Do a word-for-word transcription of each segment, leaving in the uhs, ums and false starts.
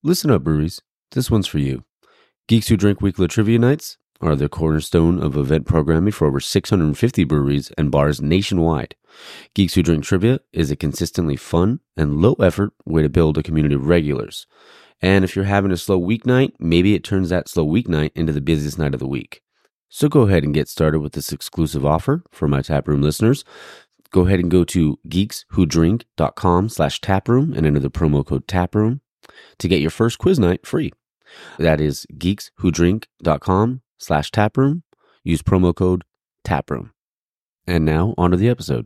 Listen up, breweries. This one's for you. Geeks Who Drink Weekly Trivia Nights are the cornerstone of event programming for over six hundred fifty breweries and bars nationwide. Geeks Who Drink Trivia is a consistently fun and low-effort way to build a community of regulars. And if you're having a slow weeknight, maybe it turns that slow weeknight into the busiest night of the week. So go ahead and get started with this exclusive offer for my taproom listeners. Go ahead and go to geekswhodrink.com slash taproom and enter the promo code taproom to get your first quiz night free. That is geekswhodrink.com slash taproom. Use promo code taproom. And now, on to the episode.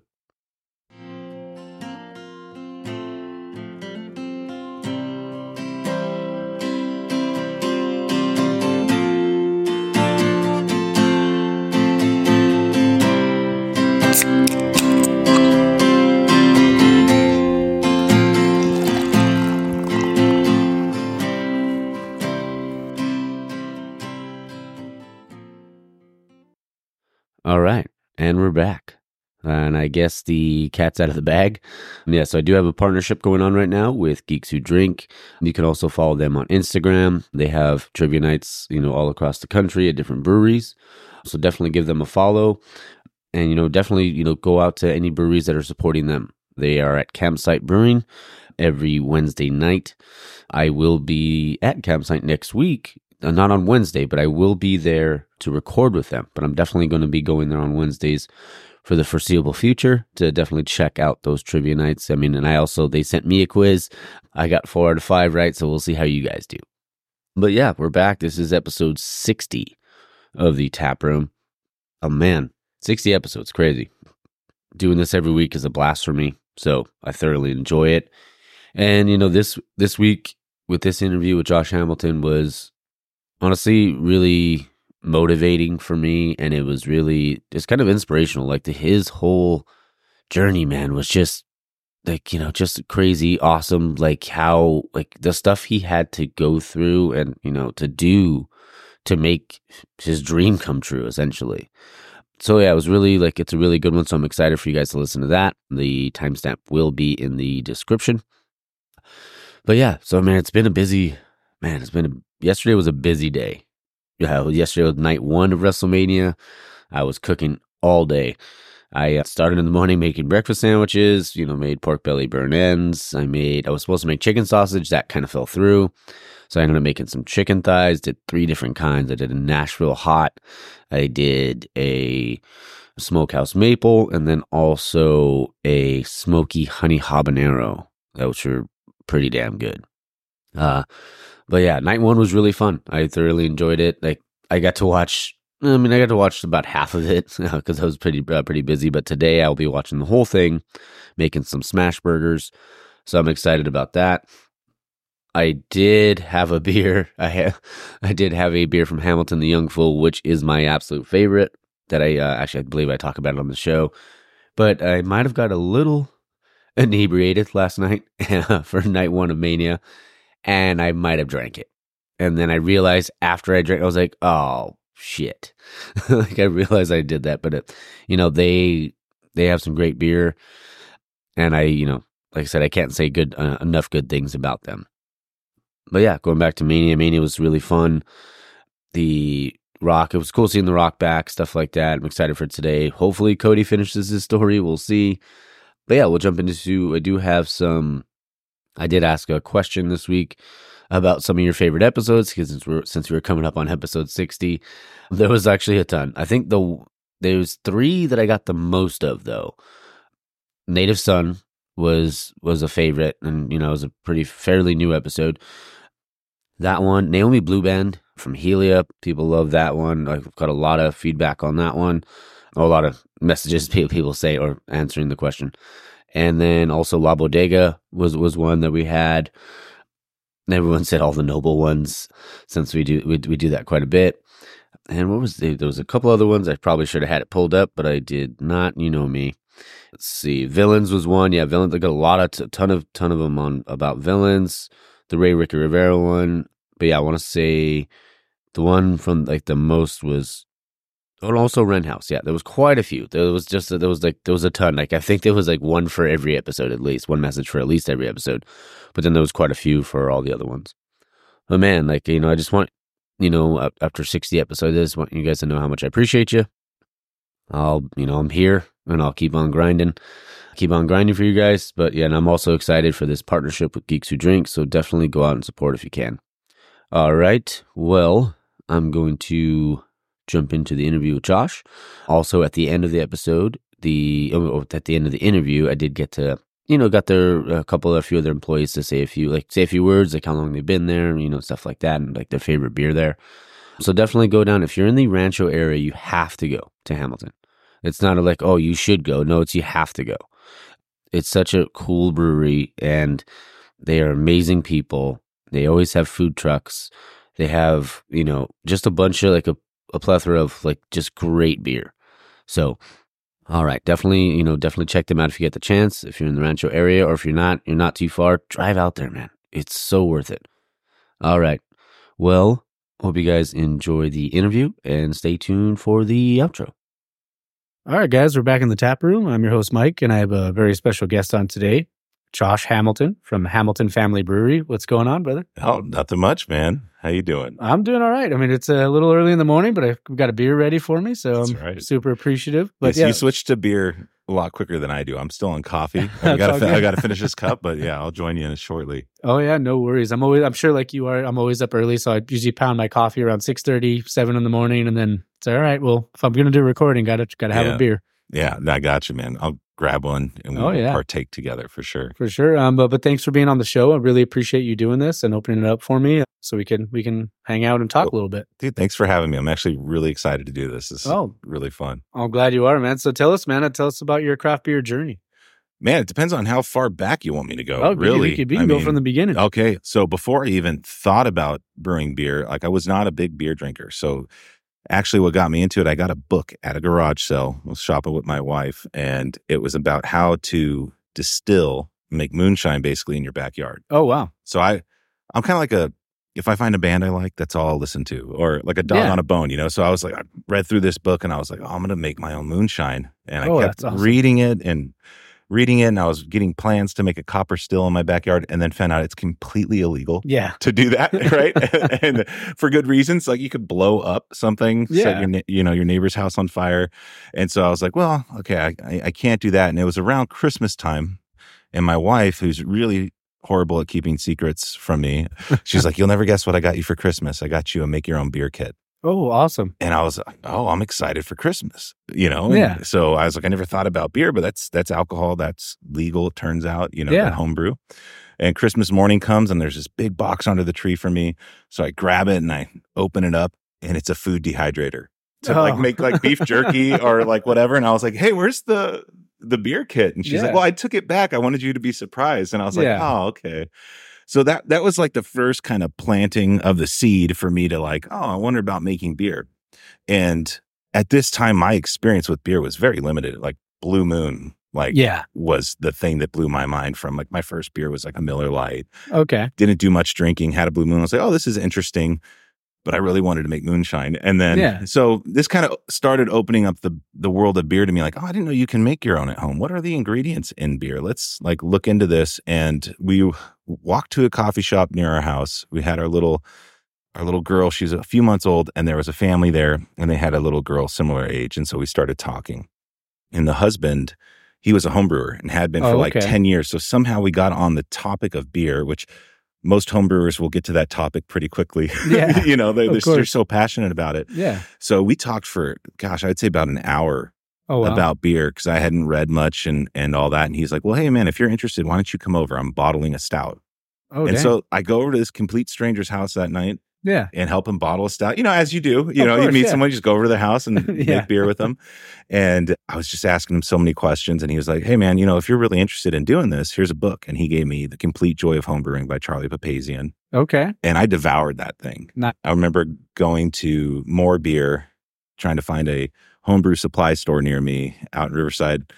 All right, and we're back. And I guess the cat's out of the bag. Yeah, so I do have a partnership going on right now with Geeks Who Drink. You can also follow them on Instagram. They have trivia nights, you know, all across the country at different breweries. So definitely give them a follow. And, you know, definitely, you know, go out to any breweries that are supporting them. They are at Campsite Brewing every Wednesday night. I will be at Campsite next week. Not on Wednesday, but I will be there to record with them. But I'm definitely going to be going there on Wednesdays for the foreseeable future to definitely check out those trivia nights. I mean, and I also, they sent me a quiz. I got four out of five right, so we'll see how you guys do. But yeah, we're back. This is episode sixty of the Tap Room. Oh man, sixty episodes, crazy. Doing this every week is a blast for me, so I thoroughly enjoy it. And, you know, this this week with this interview with Josh Hamilton was honestly really motivating for me, and it was really just kind of inspirational. Like the, his whole journey, man, was just like, you know, just crazy awesome. Like how, like the stuff he had to go through and, you know, to do to make his dream come true, essentially. So yeah, it was really like, it's a really good one. So I'm excited for you guys to listen to that. The timestamp will be in the description. But yeah, so man, it's been a busy, man, it's been a Yesterday was a busy day. Yeah, yesterday was night one of WrestleMania. I was cooking all day. I started in the morning making breakfast sandwiches, you know, made pork belly burn ends. I made, I was supposed to make chicken sausage. That kind of fell through. So I ended up making some chicken thighs, did three different kinds. I did a Nashville hot. I did a smokehouse maple, and then also a smoky honey habanero, which were pretty damn good. Uh, But yeah, night one was really fun. I thoroughly enjoyed it. Like I got to watch, I mean, I got to watch about half of it because I was pretty uh, pretty busy. But today I'll be watching the whole thing, making some smash burgers. So I'm excited about that. I did have a beer. I ha- I did have a beer from Hamilton the Young Fool, which is my absolute favorite. That I uh, actually I believe I talk about it on the show. But I might have got a little inebriated last night for night one of Mania. And I might have drank it. And then I realized after I drank, I was like, oh, shit. Like I realized I did that. But, it, you know, they they have some great beer. And I, you know, like I said, I can't say good uh, enough good things about them. But yeah, going back to Mania. Mania was really fun. The Rock, it was cool seeing The Rock back, stuff like that. I'm excited for today. Hopefully Cody finishes his story. We'll see. But yeah, we'll jump into, I do have some, I did ask a question this week about some of your favorite episodes, because since we're since we were coming up on episode sixty, there was actually a ton. I think the there's three that I got the most of though. Native Son was was a favorite, and you know it was a pretty fairly new episode. That one, Naomi Blue Band from Helia, people love that one. I've got a lot of feedback on that one, a lot of messages people say or answering the question. And then also La Bodega was, was one that we had. Everyone said all the noble ones, since we do we, we do that quite a bit. And what was the, there was a couple other ones. I probably should have had it pulled up, but I did not. You know me. Let's see. Villains was one. Yeah, Villains. I got a lot of t- ton of ton of them on about Villains. The Ray Ricky Rivera one. But yeah, I want to say the one from like the most was. Oh, and also Ren House. Yeah, there was quite a few. There was just there was like there was a ton. Like I think there was like one for every episode at least, one message for at least every episode. But then there was quite a few for all the other ones. But man, like, you know, I just want, you know, after sixty episodes, I just want you guys to know how much I appreciate you. I'll, you know, I'm here and I'll keep on grinding, keep on grinding for you guys. But yeah, and I'm also excited for this partnership with Geeks Who Drink. So definitely go out and support if you can. All right. Well, I'm going to jump into the interview with Josh. Also, at the end of the episode, the oh, at the end of the interview, I did get to, you know, got their a couple of a few of their employees to say a few, like say a few words, like how long they've been there, you know, stuff like that, and like their favorite beer there. So definitely go down. If you're in the Rancho area, you have to go to Hamilton. It's not a like, oh, you should go. No, it's you have to go. It's such a cool brewery, and they are amazing people. They always have food trucks. They have, you know, just a bunch of like a, a plethora of like just great beer. So, all right, definitely, you know, definitely check them out if you get the chance. If you're in the Rancho area, or if you're not, you're not too far, drive out there, man. It's so worth it. All right. Well, hope you guys enjoy the interview and stay tuned for the outro. All right, guys, we're back in the tap room. I'm your host, Mike, and I have a very special guest on today, Josh Hamilton from Hamilton Family Brewery. What's going on, brother? Oh, nothing much, man. How you doing? I'm doing all right. I mean, it's a little early in the morning, but I've got a beer ready for me, so That's I'm right. super appreciative. But yes, yeah. You switched to beer a lot quicker than I do. I'm still on coffee. I got to I got to finish this cup, but yeah, I'll join you in it shortly. Oh yeah, no worries. I'm always I'm sure like you are. I'm always up early, so I usually pound my coffee around six thirty, seven in the morning, and then it's all right. Well, if I'm gonna do a recording, gotta gotta have yeah. a beer. Yeah, I got you, man. I'll grab one and we'll oh, yeah. partake together for sure. For sure. Um, but but thanks for being on the show. I really appreciate you doing this and opening it up for me, so we can we can hang out and talk well, a little bit. Dude, thanks for having me. I'm actually really excited to do this. This is oh, really fun. I'm glad you are, man. So tell us, man. Tell us about your craft beer journey. Man, it depends on how far back you want me to go. Oh, really? You can, you can go mean, from the beginning. Okay. So before I even thought about brewing beer, like I was not a big beer drinker. So actually what got me into it, I got a book at a garage sale. I was shopping with my wife, and it was about how to distill, make moonshine basically in your backyard. Oh, wow. So I, I'm kind of like a, if I find a band I like, that's all I'll listen to, or like a dog yeah. on a bone, you know? So I was like, I read through this book and I was like, oh, I'm going to make my own moonshine. And I oh, kept awesome. reading it and reading it, and I was getting plans to make a copper still in my backyard, and then found out it's completely illegal yeah. to do that, right? And for good reasons. Like you could blow up something, yeah. set your, you know, your neighbor's house on fire. And so I was like, well, okay, I, I, I can't do that. And it was around Christmas time, and my wife, who's really horrible at keeping secrets from me, she's like, you'll never guess what I got you for Christmas. I got you a make your own beer kit. Oh, awesome. And I was like, oh, I'm excited for Christmas, you know? Yeah. And so I was like, I never thought about beer, but that's that's alcohol. That's legal, it turns out, you know, yeah. homebrew. And Christmas morning comes, and there's this big box under the tree for me. So I grab it and I open it up, and it's a food dehydrator to oh. like make like beef jerky or like whatever. And I was like, hey, where's the the beer kit? And she's yeah. like, well, I took it back. I wanted you to be surprised. And I was like, yeah. oh, okay. So that that was like the first kind of planting of the seed for me to like, oh, I wonder about making beer. And at this time, my experience with beer was very limited. Like Blue Moon, like yeah. was the thing that blew my mind from like my first beer was like a Miller Lite. Okay. Didn't do much drinking, had a Blue Moon. I was like, oh, this is interesting. But I really wanted to make moonshine. And then, yeah. so this kind of started opening up the the world of beer to me. Like, oh, I didn't know you can make your own at home. What are the ingredients in beer? Let's like look into this. And we walked to a coffee shop near our house. We had our little, our little girl. She's a few months old, and there was a family there, and they had a little girl similar age. And so we started talking. And the husband, he was a home brewer and had been for oh, like okay. ten years. So somehow we got on the topic of beer, which most homebrewers will get to that topic pretty quickly. Yeah, you know, they're, they're, they're so passionate about it. Yeah. So we talked for, gosh, I'd say about an hour oh, wow. about beer, because I hadn't read much and and all that. And he's like, well, hey, man, if you're interested, why don't you come over? I'm bottling a stout. Oh, and dang. so I go over to this complete stranger's house that night. Yeah. And help him bottle a stout. You know, as you do. You of know, course, you meet yeah. someone, you just go over to their house and yeah. make beer with them. And I was just asking him so many questions. And he was like, hey, man, you know, if you're really interested in doing this, here's a book. And he gave me The Complete Joy of Homebrewing by Charlie Papazian. Okay. And I devoured that thing. Not- I remember going to More Beer, trying to find a homebrew supply store near me out in Riverside.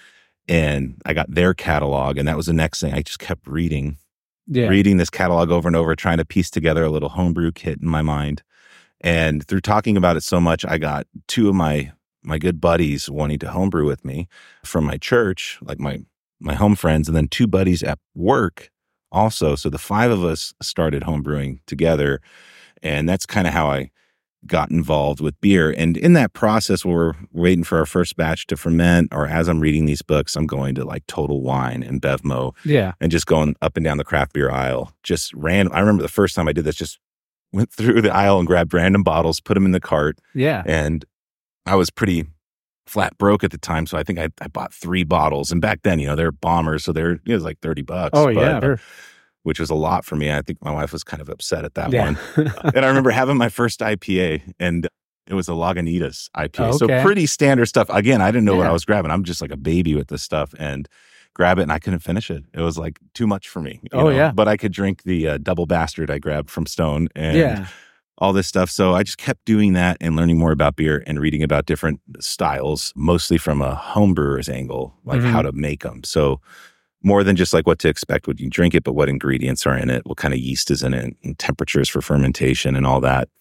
And I got their catalog. And that was the next thing. I just kept reading. Yeah. Reading this catalog over and over, trying to piece together a little homebrew kit in my mind. And through talking about it so much, I got two of my my good buddies wanting to homebrew with me from my church, like my my home friends, and then two buddies at work also. So the five of us started homebrewing together. And that's kind of how I got involved with beer. And in that process, where we're waiting for our first batch to ferment, or as I'm reading these books, I'm going to like Total Wine and Bevmo, yeah, and just going up and down the craft beer aisle. Just ran. I remember the first time I did this, just went through the aisle and grabbed random bottles, put them in the cart. Yeah, and I was pretty flat broke at the time, so I think I, I bought three bottles. And back then, you know, they're bombers, so they're, it was like thirty bucks. Oh but, yeah. Sure. Which was a lot for me. I think my wife was kind of upset at that yeah. one. And I remember having my first I P A, and it was a Lagunitas I P A. Okay. So pretty standard stuff. Again, I didn't know yeah. what I was grabbing. I'm just like a baby with this stuff, and grab it, and I couldn't finish it. It was like too much for me. You oh, know? yeah. But I could drink the uh, Double Bastard I grabbed from Stone and yeah. all this stuff. So I just kept doing that and learning more about beer and reading about different styles, mostly from a home brewer's angle, like mm-hmm. how to make them. So more than just like what to expect when you drink it, but what ingredients are in it, what kind of yeast is in it, and temperatures for fermentation and all that.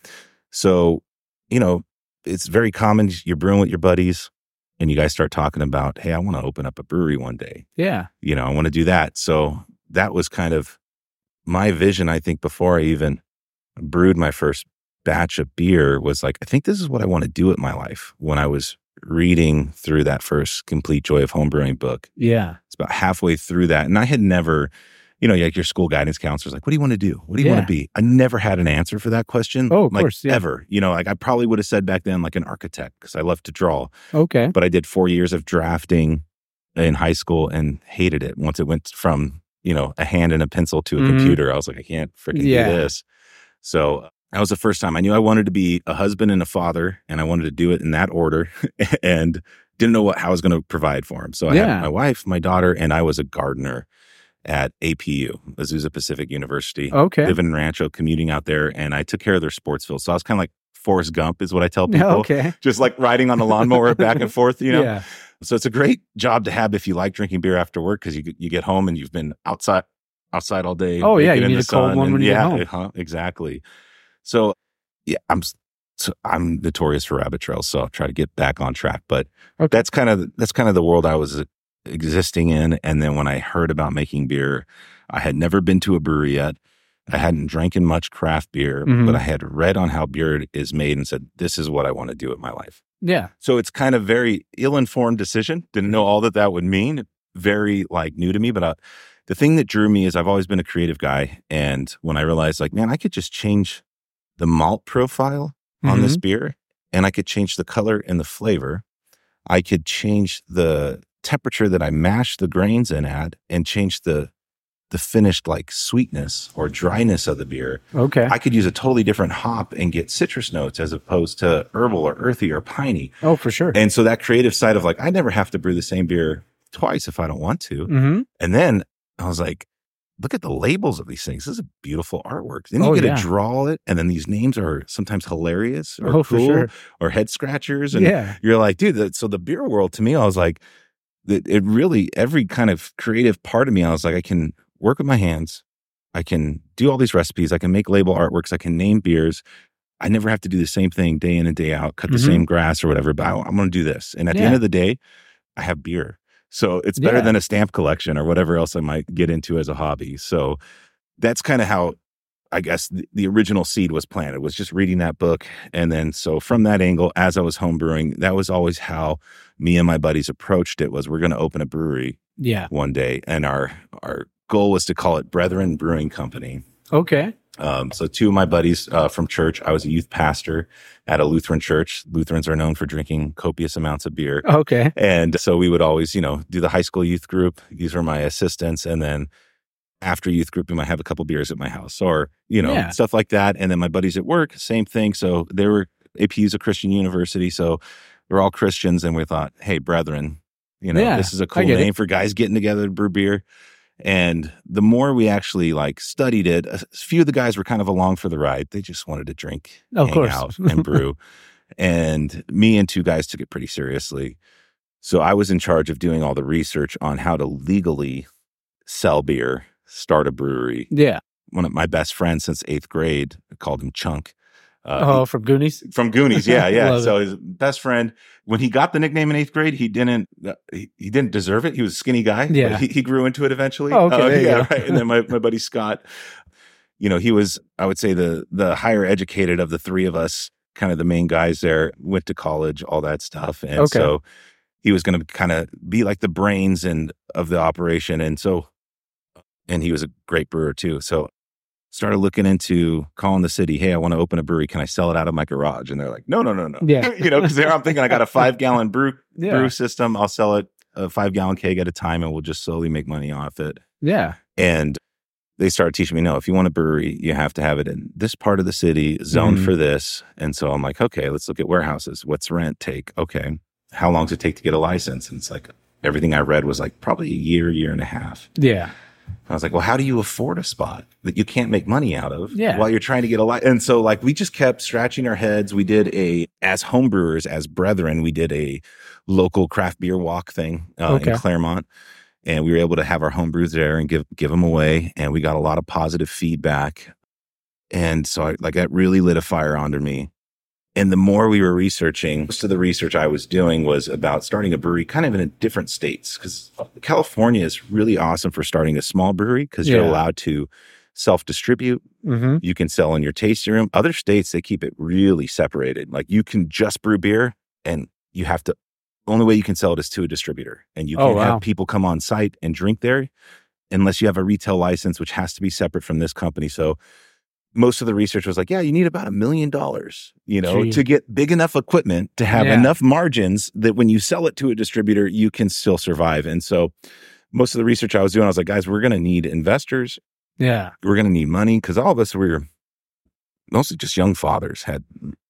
So, you know, it's very common. You're brewing with your buddies and you guys start talking about, hey, I want to open up a brewery one day. Yeah. You know, I want to do that. So that was kind of my vision, I think, before I even brewed my first batch of beer, was like, I think this is what I want to do with my life. When I was reading through that first Complete Joy of Homebrewing book. Yeah. It's about halfway through that. And I had never, you know, like your school guidance counselor's like, what do you want to do? What do you yeah. want to be? I never had an answer for that question. Oh, of like, course. Yeah. Ever. You know, like I probably would have said back then, like an architect, because I love to draw. Okay. But I did four years of drafting in high school and hated it. Once it went from, you know, a hand and a pencil to a mm-hmm. computer, I was like, I can't freaking yeah. do this. So that was the first time I knew I wanted to be a husband and a father, and I wanted to do it in that order, and didn't know what how I was going to provide for him. So I yeah. had my wife, my daughter, and I was a gardener at A P U, Azusa Pacific University. Okay. Living in Rancho, commuting out there, and I took care of their sports field. So I was kind of like Forrest Gump is what I tell people. Okay. Just like riding on a lawnmower back and forth, you know? Yeah. So it's a great job to have if you like drinking beer after work, because you you get home and you've been outside outside all day. Oh, yeah. You need a cold one and, when you yeah, get home. Uh, exactly. So yeah, I'm so I'm notorious for rabbit trails, so I'll try to get back on track. But okay. that's kind of that's kind of the world I was existing in. And then when I heard about making beer, I had never been to a brewery yet. I hadn't drank much craft beer, mm-hmm. but I had read on how beer is made and said, this is what I want to do with my life. Yeah. So it's kind of very ill-informed decision. Didn't know all that that would mean. Very like new to me, but uh, the thing that drew me is I've always been a creative guy. And when I realized like, man, I could just change the malt profile on mm-hmm. this beer, and I could change the color and the flavor. I could change the temperature that I mash the grains in at, and change the the finished like sweetness or dryness of the beer. Okay. I could use a totally different hop and get citrus notes as opposed to herbal or earthy or piney. Oh, for sure. And so that creative side of like, I never have to brew the same beer twice if I don't want to. Mm-hmm. And then I was like, look at the labels of these things. This is a beautiful artwork. Then you oh, get yeah. to draw it. And then these names are sometimes hilarious or oh, cool for sure. or head scratchers. And yeah. you're like, dude, that, so the beer world to me, I was like, it, it really, every kind of creative part of me, I was like, I can work with my hands. I can do all these recipes. I can make label artworks. I can name beers. I never have to do the same thing day in and day out, cut the mm-hmm. same grass or whatever, but I, I'm going to do this. And at yeah. the end of the day, I have beer. So it's better yeah. than a stamp collection or whatever else I might get into as a hobby. So that's kind of how, I guess, the, the original seed was planted, was just reading that book. And then so from that angle, as I was homebrewing, that was always how me and my buddies approached it, was we're going to open a brewery yeah. one day. And our our goal was to call it Brethren Brewing Company. Okay. Um, so two of my buddies uh, from church, I was a youth pastor at a Lutheran church. Lutherans are known for drinking copious amounts of beer. Okay. And so we would always, you know, do the high school youth group. These were my assistants. And then after youth group, we might have a couple beers at my house or, you know, yeah. stuff like that. And then my buddies at work, same thing. So they were, A P U's a Christian university. So we're all Christians. And we thought, hey, Brethren, you know, yeah, this is a cool name it. for guys getting together to brew beer. And the more we actually like studied it, a few of the guys were kind of along for the ride. They just wanted to drink, of hang course. out, and brew. And me and two guys took it pretty seriously. So I was in charge of doing all the research on how to legally sell beer, start a brewery. Yeah. One of my best friends since eighth grade, I called him Chunk. Uh, oh, from Goonies? From Goonies, yeah, yeah. So his best friend, when he got the nickname in eighth grade, he didn't uh, he, he didn't deserve it. He was a skinny guy. Yeah. But he, he grew into it eventually. Oh, okay. Uh, there you yeah, go. right. And then my, my buddy Scott, you know, he was, I would say, the the higher educated of the three of us, kind of the main guys there, went to college, all that stuff. And okay. so he was going to kind of be like the brains and of the operation. And so, and he was a great brewer too. So started looking into calling the city, hey, I want to open a brewery. Can I sell it out of my garage? And they're like, no, no, no, no. Yeah. You know, because there I'm thinking I got a five gallon brew yeah. brew system. I'll sell it a five gallon keg at a time and we'll just slowly make money off it. Yeah. And they started teaching me, no, if you want a brewery, you have to have it in this part of the city, zoned mm-hmm. for this. And so I'm like, okay, let's look at warehouses. What's rent take? Okay. How long does it take to get a license? And it's like, everything I read was like probably a year, year and a half. Yeah. I was like, well, how do you afford a spot that you can't make money out of yeah. while you're trying to get a license? And so like, we just kept scratching our heads. We did a, as homebrewers, as brethren, we did a local craft beer walk thing uh, okay. in Claremont. And we were able to have our home brews there and give give them away. And we got a lot of positive feedback. And so I, like that really lit a fire under me. And the more we were researching, most of the research I was doing was about starting a brewery kind of in a different states. Because California is really awesome for starting a small brewery because yeah. you're allowed to self-distribute. Mm-hmm. You can sell in your tasting room. Other states, they keep it really separated. Like you can just brew beer and you have to, only way you can sell it is to a distributor. And you can't oh, wow. have people come on site and drink there unless you have a retail license, which has to be separate from this company. So most of the research was like, yeah, you need about a million dollars, you know, Gee. to get big enough equipment to have yeah. enough margins that when you sell it to a distributor, you can still survive. And so most of the research I was doing, I was like, guys, we're going to need investors. Yeah. We're going to need money because all of us were mostly just young fathers, had,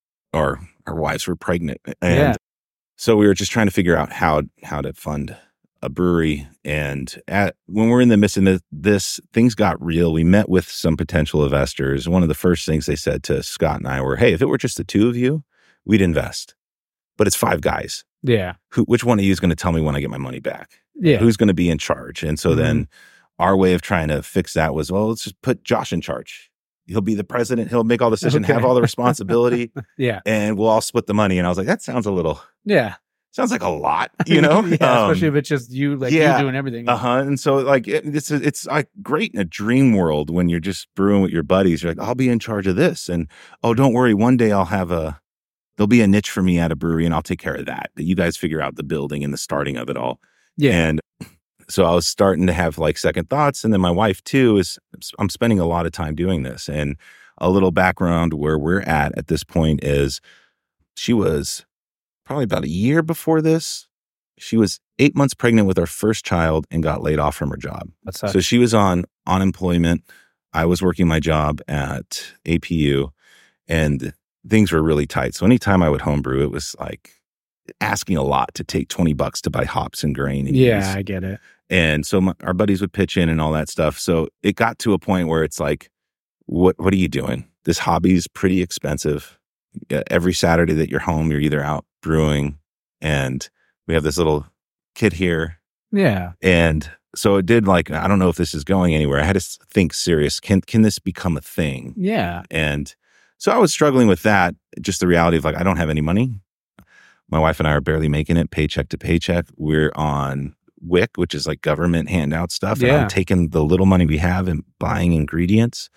or our wives were pregnant. And yeah. so we were just trying to figure out how how to fund a brewery. And at, when we're in the midst of this, things got real. We met with some potential investors. One of the first things they said to Scott and I were, hey, if it were just the two of you, we'd invest. But it's five guys. Yeah. Who, which one of you is going to tell me when I get my money back? Yeah. Who's going to be in charge? And so mm-hmm. then our way of trying to fix that was, well, let's just put Josh in charge. He'll be the president. He'll make all the decisions, okay. have all the responsibility. yeah. And we'll all split the money. And I was like, that sounds a little... Yeah. Sounds like a lot, you know? yeah, um, especially if it's just you, like yeah, you doing everything. Uh-huh. And so like, it, it's, it's like great in a dream world when you're just brewing with your buddies. You're like, I'll be in charge of this. And, oh, don't worry. One day I'll have a, there'll be a niche for me at a brewery and I'll take care of that. That you guys figure out the building and the starting of it all. Yeah. And so I was starting to have like second thoughts. And then my wife too is, I'm spending a lot of time doing this. And a little background where we're at at this point is she was probably about a year before this. She was eight months pregnant with our first child and got laid off from her job. That's so she was on unemployment. I was working my job at A P U and things were really tight. So anytime I would homebrew, it was like asking a lot to take twenty bucks to buy hops and grain. And yeah, yeast. I get it. And so my, our buddies would pitch in and all that stuff. So it got to a point where it's like, what, what are you doing? This hobby's pretty expensive. Every Saturday that you're home, you're either out brewing, and we have this little kid here. Yeah. And so it did like, I don't know if this is going anywhere. I had to think serious. Can, can this become a thing? Yeah. And so I was struggling with that. Just the reality of like, I don't have any money. My wife and I are barely making it paycheck to paycheck. We're on W I C, which is like government handout stuff. Yeah. And I'm taking the little money we have and buying ingredients.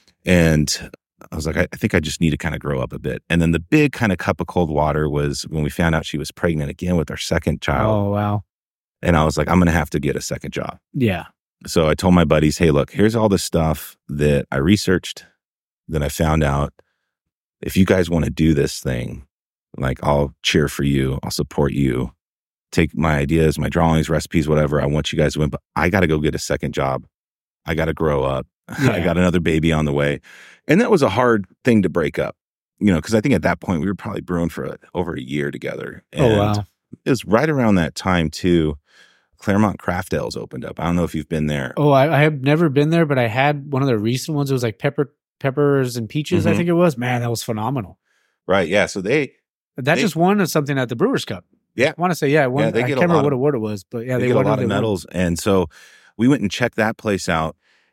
And I was like, I, I think I just need to kind of grow up a bit. And then the big kind of cup of cold water was when we found out she was pregnant again with our second child. Oh, wow. And I was like, I'm going to have to get a second job. Yeah. So I told my buddies, hey, look, here's all the stuff that I researched, that I found out. If you guys want to do this thing, like I'll cheer for you. I'll support you. Take my ideas, my drawings, recipes, whatever. I want you guys to win, but I got to go get a second job. I got to grow up. Yeah. I got another baby on the way. And that was a hard thing to break up, you know, because I think at that point we were probably brewing for a, over a year together. And oh, wow. It was right around that time too. Claremont Craft Ales opened up. I don't know if you've been there. Oh, I, I have never been there, but I had one of the recent ones. It was like pepper, peppers and peaches, mm-hmm. I think it was. Man, that was phenomenal. Right. Yeah. So they... That they, just won something at the Brewers Cup. Yeah. I want to say, yeah. Won, yeah they I get can't a remember lot what of, award it was, but yeah. They, They get won a lot of medals. Won. And so we went and checked that place out.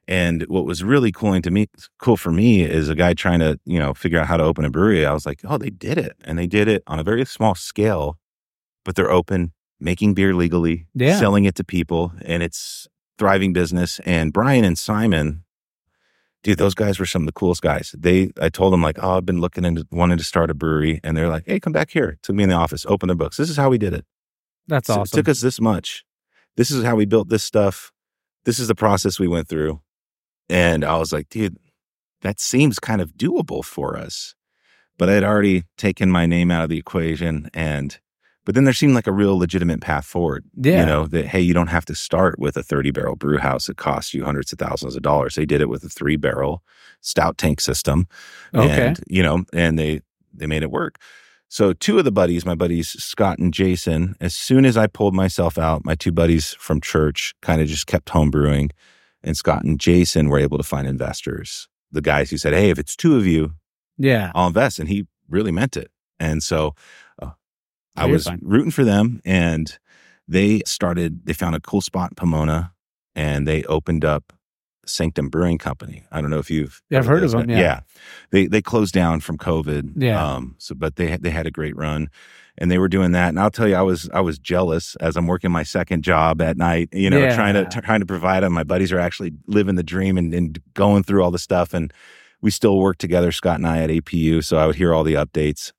And what was really cool to me, cool for me is a guy trying to, you know, figure out how to open a brewery. I was like, oh, they did it. And they did it on a very small scale, but they're open, making beer legally, yeah. selling it to people, and it's thriving business. And Brian and Simon, dude, those guys were some of the coolest guys. They, I told them like, oh, I've been looking into wanting to start a brewery. And they're like, hey, come back here. Took me in the office, open their books. This is how we did it. That's so awesome. It took us this much. This is how we built this stuff. This is the process we went through. And I was like, dude, that seems kind of doable for us. But I had already taken my name out of the equation. And, but then there seemed like a real legitimate path forward. Yeah. You know, that, hey, you don't have to start with a thirty barrel brew house that costs you hundreds of thousands of dollars. They did it with a three barrel stout tank system. Okay. And, you know, and they, they made it work. So two of the buddies, my buddies, Scott and Jason, as soon as I pulled myself out, my two buddies from church kind of just kept home brewing. And Scott and Jason were able to find investors. The guys who said, hey, if it's two of you, yeah, I'll invest. And he really meant it. And so uh, I You're was fine. rooting for them. And they started, they found a cool spot in Pomona and they opened up Sanctum Brewing Company. I don't know if you've yeah, I've heard of them. Yeah. yeah. They they closed down from COVID. Yeah. Um, so but they they had a great run. And they were doing that. And I'll tell you, I was I was jealous as I'm working my second job at night, you know, yeah. trying to trying to provide them. My buddies are actually living the dream and, and going through all the stuff. And we still work together, Scott and I, at A P U. So I would hear all the updates.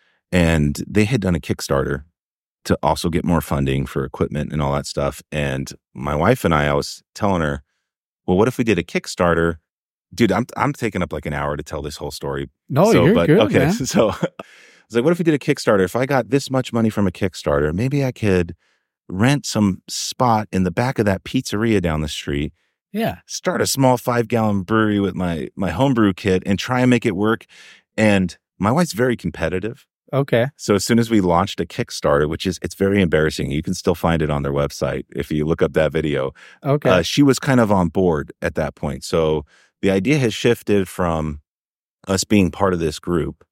And they had done a Kickstarter to also get more funding for equipment and all that stuff. And my wife and I, I was telling her, well, what if we did a Kickstarter? Dude, I'm I'm taking up like an hour to tell this whole story. No, so, you're but, good, okay, man. So I was like, what if we did a Kickstarter? If I got this much money from a Kickstarter, maybe I could rent some spot in the back of that pizzeria down the street. Yeah. Start a small five gallon brewery with my my homebrew kit and try and make it work. And my wife's very competitive. Okay. So as soon as we launched a Kickstarter, which is, it's very embarrassing. You can still find it on their website if you look up that video. Okay. Uh, she was kind of on board at that point. So the idea has shifted from us being part of this group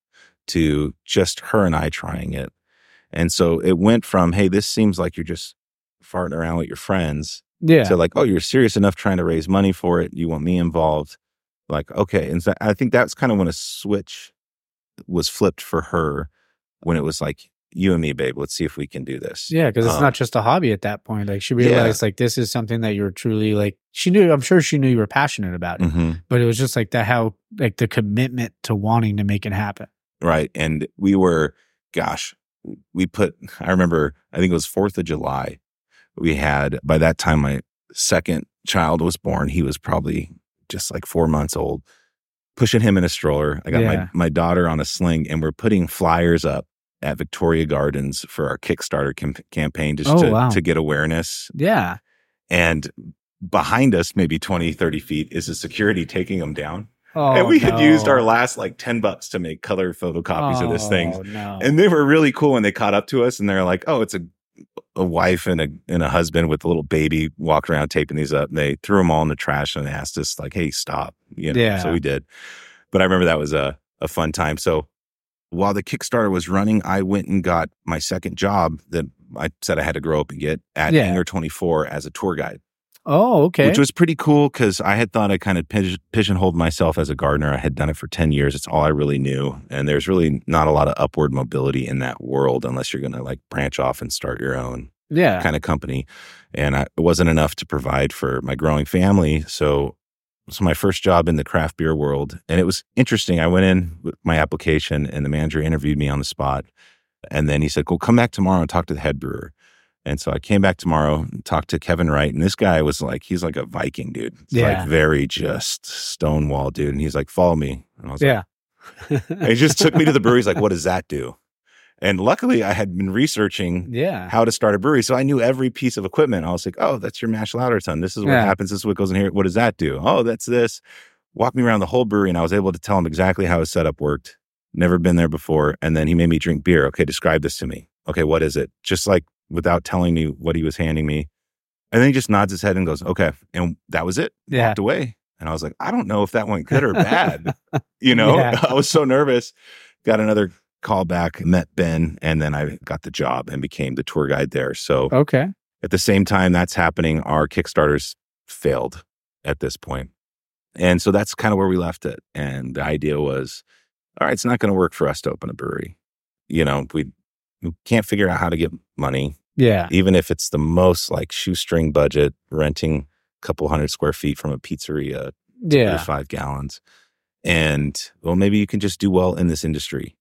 to just her and I trying it. And so it went from, hey, this seems like you're just farting around with your friends. Yeah. So like, oh, you're serious enough trying to raise money for it. You want me involved. Like, okay. And so I think that's kind of when a switch was flipped for her, when it was like, you and me, babe, let's see if we can do this. Yeah, because it's um, not just a hobby at that point. Like she realized yeah. like this is something that you're truly like, she knew, I'm sure she knew you were passionate about it, mm-hmm. but it was just like that, how like the commitment to wanting to make it happen. Right. And we were, gosh, we put, I remember, I think it was fourth of July. We had, by that time, my second child was born. He was probably just like four months old, pushing him in a stroller. I got yeah. my, my daughter on a sling, and we're putting flyers up at Victoria Gardens for our Kickstarter cam- campaign just oh, to, wow. to get awareness. Yeah. And behind us, maybe twenty, thirty feet, is a security taking them down. Oh, and we no. had used our last like ten bucks to make color photocopies oh, of this thing. No. And they were really cool when they caught up to us, and they're like, oh, it's a a wife and a and a husband with a little baby walking around taping these up. And they threw them all in the trash and they asked us like, hey, stop. You know, yeah. So we did. But I remember that was a, a fun time. So while the Kickstarter was running, I went and got my second job that I said I had to grow up and get at yeah. Hangar twenty-four as a tour guide. Oh, okay. Which was pretty cool because I had thought I kind of pigeonholed myself as a gardener. I had done it for ten years. It's all I really knew. And there's really not a lot of upward mobility in that world unless you're going to like branch off and start your own yeah. kind of company. And I, it wasn't enough to provide for my growing family. So it was my first job in the craft beer world. And it was interesting. I went in with my application and the manager interviewed me on the spot. And then he said, well, come back tomorrow and talk to the head brewer. And so I came back tomorrow and talked to Kevin Wright. And this guy was like, he's like a Viking dude. He's yeah. like very just stonewall dude. And he's like, follow me. And I was yeah. like, and he just took me to the brewery. He's like, what does that do? And luckily I had been researching yeah. how to start a brewery. So I knew every piece of equipment. I was like, oh, that's your mash louder ton. This is what yeah. happens. This is what goes in here. What does that do? Oh, that's this. Walk me around the whole brewery. And I was able to tell him exactly how his setup worked. Never been there before. And then he made me drink beer. Okay, describe this to me. Okay, what is it? Just like without telling me what he was handing me. And then he just nods his head and goes, okay. And that was it. Yeah. Walked away. And I was like, I don't know if that went good or bad. You know, yeah. I was so nervous. Got another call back, met Ben, and then I got the job and became the tour guide there. So okay. At the same time that's happening, our Kickstarters failed at this point. And so that's kind of where we left it. And the idea was, all right, it's not going to work for us to open a brewery. You know, we, we can't figure out how to get money. Yeah. Even if it's the most like shoestring budget, renting a couple hundred square feet from a pizzeria, yeah, five gallons. And well, maybe you can just do well in this industry.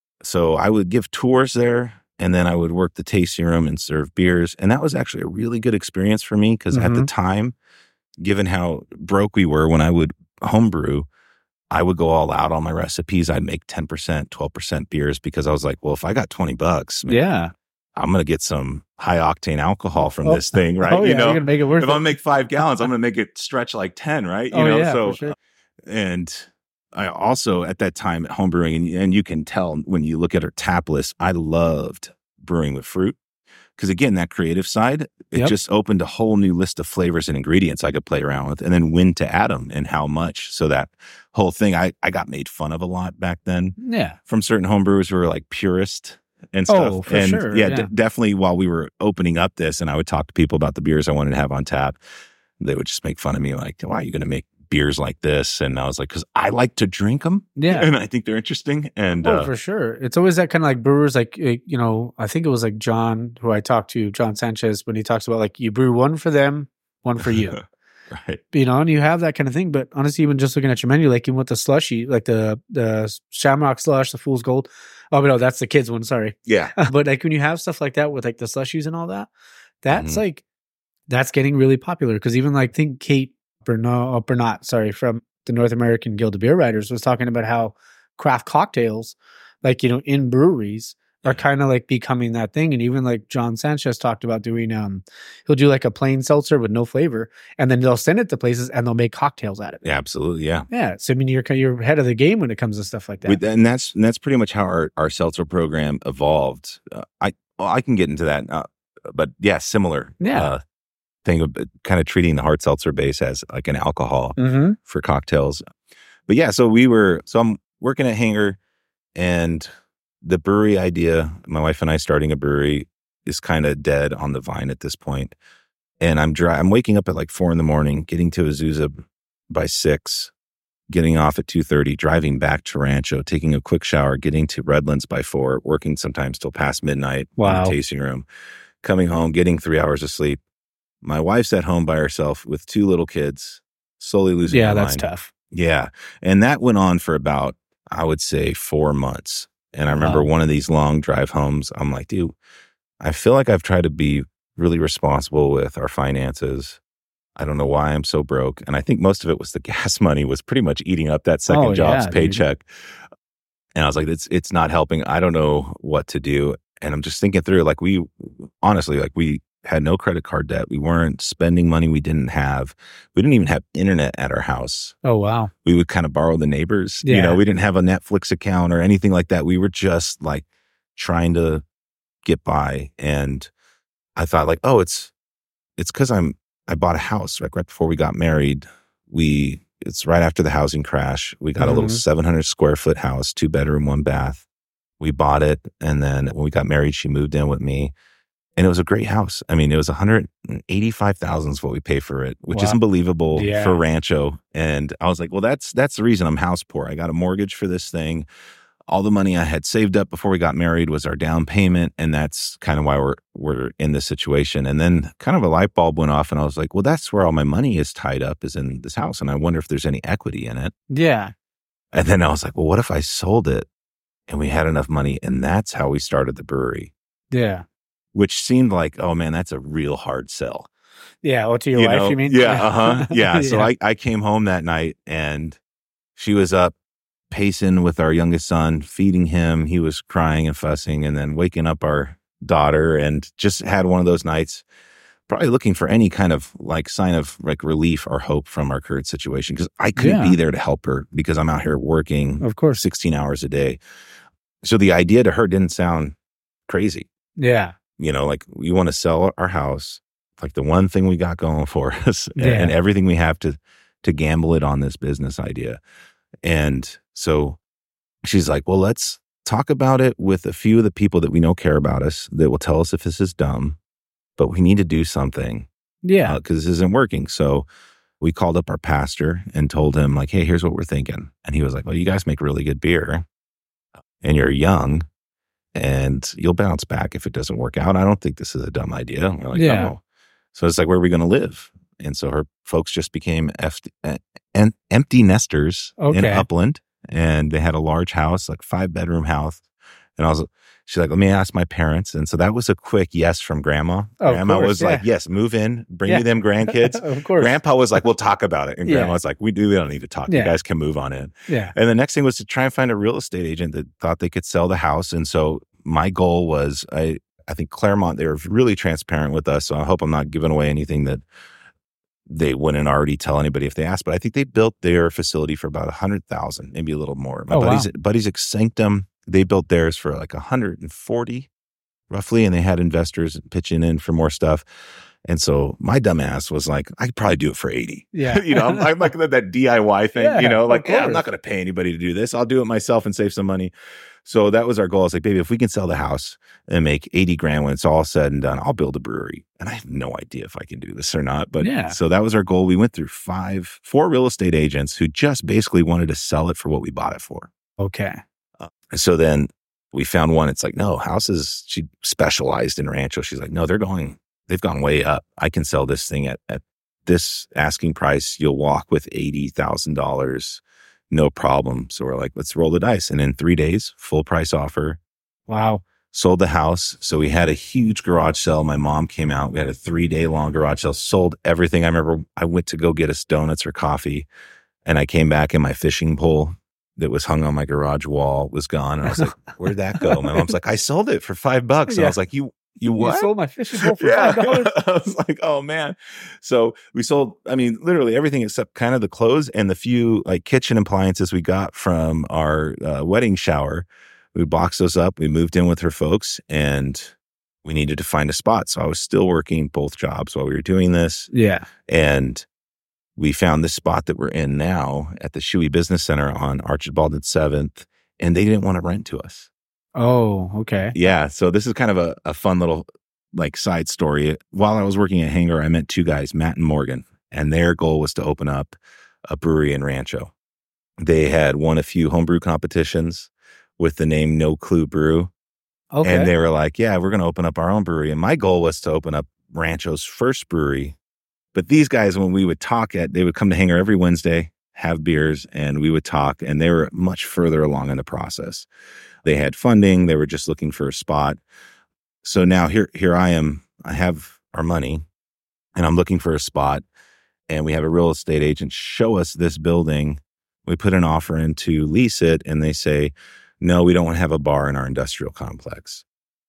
So I would give tours there, and then I would work the tasting room and serve beers. And that was actually a really good experience for me because mm-hmm. at the time, given how broke we were when I would homebrew, I would go all out on my recipes. I'd make ten percent, twelve percent beers because I was like, well, if I got twenty bucks, man, yeah, I'm going to get some high octane alcohol from oh, this thing, right? Oh, yeah, you know, you're gonna make it worth if it. I make five gallons, I'm going to make it stretch like ten, right? You oh, know, yeah, so, for sure. and I also at that time at homebrewing, and, and you can tell when you look at our tap list, I loved brewing with fruit. Because again, that creative side, it yep. just opened a whole new list of flavors and ingredients I could play around with, and then when to add them and how much. So that whole thing, I, I got made fun of a lot back then. Yeah. From certain homebrewers who were like purist and stuff. Oh, for and sure. Yeah, yeah. D- definitely while we were opening up this and I would talk to people about the beers I wanted to have on tap, they would just make fun of me like, why are you going to make beers like this? And I was like, because I like to drink them. Yeah. And I think they're interesting. And oh, uh, for sure. It's always that kind of like brewers, like, you know, I think it was like John, who I talked to, John Sanchez, when he talks about like, you brew one for them, one for you. Right. You know, and you have that kind of thing. But honestly, even just looking at your menu, like even with the slushy, like the the Shamrock Slush, the Fool's Gold. Oh, but no, that's the kids one. Sorry. Yeah. But like when you have stuff like that with like the slushies and all that, that's mm-hmm. like, that's getting really popular. Because even like, I think Kate Bernot, oh, Bernat, sorry, from the North American Guild of Beer Writers was talking about how craft cocktails, like, you know, in breweries are kind of like becoming that thing. And even like John Sanchez talked about doing, um, he'll do like a plain seltzer with no flavor, and then they'll send it to places and they'll make cocktails out of it. Yeah, absolutely. Yeah. Yeah. So, I mean, you're, you're ahead of the game when it comes to stuff like that. With, and that's, and that's pretty much how our, our seltzer program evolved. Uh, I, well, I can get into that, uh, but yeah, similar. Yeah. Uh, thing of kind of treating the hard seltzer base as like an alcohol mm-hmm. for cocktails. But yeah, so we were, so I'm working at Hanger, and the brewery idea, my wife and I starting a brewery, is kind of dead on the vine at this point. And I'm dry, I'm waking up at like four in the morning, getting to Azusa by six, getting off at two thirty, driving back to Rancho, taking a quick shower, getting to Redlands by four, working sometimes till past midnight wow. in the tasting room, coming home, getting three hours of sleep. My wife's at home by herself with two little kids, slowly losing yeah, her that's mind. tough. Yeah. And that went on for about, I would say, four months. And I remember wow. one of these long drive homes, I'm like, dude, I feel like I've tried to be really responsible with our finances. I don't know why I'm so broke. And I think most of it was the gas money was pretty much eating up that second oh, job's yeah, paycheck. Dude. And I was like, it's it's not helping. I don't know what to do. And I'm just thinking through, like we, honestly, like we, had no credit card debt. We weren't spending money we didn't have. We didn't even have internet at our house. Oh, wow. We would kind of borrow the neighbors. Yeah. You know, we didn't have a Netflix account or anything like that. We were just like trying to get by. And I thought like, oh, it's, it's cause I'm, I bought a house like right before we got married. We, it's right after the housing crash. We got mm-hmm. a little seven hundred square foot house, two bedroom, one bath. We bought it. And then when we got married, she moved in with me. And it was a great house. I mean, it was one hundred eighty-five thousand dollars is what we pay for it, which wow. is unbelievable yeah. for Rancho. And I was like, well, that's that's the reason I'm house poor. I got a mortgage for this thing. All the money I had saved up before we got married was our down payment. And that's kind of why we're we're in this situation. And then kind of a light bulb went off and I was like, well, that's where all my money is tied up, is in this house. And I wonder if there's any equity in it. Yeah. And then I was like, well, what if I sold it and we had enough money? And that's how we started the brewery. Yeah. Which seemed like, oh man, that's a real hard sell. Yeah, well, to your you wife, know? you mean? Yeah, uh-huh. Yeah. yeah. So I, I came home that night and she was up pacing with our youngest son, feeding him. He was crying and fussing, and then waking up our daughter, and just had one of those nights, probably looking for any kind of like sign of like relief or hope from our current situation. Because I couldn't yeah. be there to help her because I'm out here working, of course, sixteen hours a day. So the idea to her didn't sound crazy. Yeah. You know, like we want to sell our house, like the one thing we got going for us, yeah. and everything we have to to gamble it on this business idea. And so she's like, well, let's talk about it with a few of the people that we know care about us that will tell us if this is dumb, but we need to do something. Yeah. Because uh, this isn't working. So we called up our pastor and told him like, hey, here's what we're thinking. And he was like, well, you guys make really good beer and you're young and you'll bounce back if it doesn't work out. I don't think this is a dumb idea. And we're like, yeah. Oh. So it's like, where are we going to live? And so her folks just became F- en- empty nesters okay. in Upland. And they had a large house, like five bedroom house. And I was, she's like, let me ask my parents. And so that was a quick yes from grandma. Oh, grandma course, was yeah. like, yes, move in, bring yeah. me them grandkids. Of course. Grandpa was like, we'll talk about it. And yeah. grandma was like, we do, we don't need to talk. Yeah. You guys can move on in. Yeah. And the next thing was to try and find a real estate agent that thought they could sell the house. And so my goal was, I, I think Claremont, they were really transparent with us. So I hope I'm not giving away anything that they wouldn't already tell anybody if they asked, but I think they built their facility for about a hundred thousand, maybe a little more. My oh, buddies, wow. buddies at Sanctum, they built theirs for like a hundred and forty roughly. And they had investors pitching in for more stuff. And so my dumb ass was like, I could probably do it for eighty. Yeah. you know, I'm, I'm like that D I Y thing, yeah, you know, like, yeah, I'm not going to pay anybody to do this. I'll do it myself and save some money. So that was our goal. I was like, baby, if we can sell the house and make eighty grand when it's all said and done, I'll build a brewery. And I have no idea if I can do this or not. But yeah. so that was our goal. We went through five, four real estate agents who just basically wanted to sell it for what we bought it for. Okay. Uh, so then we found one. It's like, no, houses, she specialized in Rancho. She's like, no, they're going, they've gone way up. I can sell this thing at, at this asking price. You'll walk with eighty thousand dollars. No problem. So we're like, let's roll the dice. And in three days, full price offer. Wow. Sold the house. So we had a huge garage sale. My mom came out. We had a three day long garage sale, sold everything. I remember I went to go get us donuts or coffee and I came back and my fishing pole that was hung on my garage wall was gone. And I was like, where'd that go? My mom's like, I sold it for five bucks. And yeah. I was like, you, You what? You sold my fishing pole for yeah. five dollars. I was like, oh man. So we sold, I mean, literally everything except kind of the clothes and the few like kitchen appliances we got from our uh, wedding shower. We boxed those up. We moved in with her folks and we needed to find a spot. So I was still working both jobs while we were doing this. Yeah. And we found this spot that we're in now at the Shuey Business Center on Archibald and seventh. And they didn't want to rent to us. Oh, okay. Yeah. So this is kind of a, a fun little like side story. While I was working at Hangar, I met two guys, Matt and Morgan, and their goal was to open up a brewery in Rancho. They had won a few homebrew competitions with the name No Clue Brew. Okay. And they were like, yeah, we're going to open up our own brewery. And my goal was to open up Rancho's first brewery. But these guys, when we would talk at, they would come to Hangar every Wednesday, have beers, and we would talk, and they were much further along in the process. They had funding. They were just looking for a spot. So now here, here I am. I have our money and I'm looking for a spot, and we have a real estate agent show us this building. We put an offer in to lease it, and they say, no, we don't want to have a bar in our industrial complex.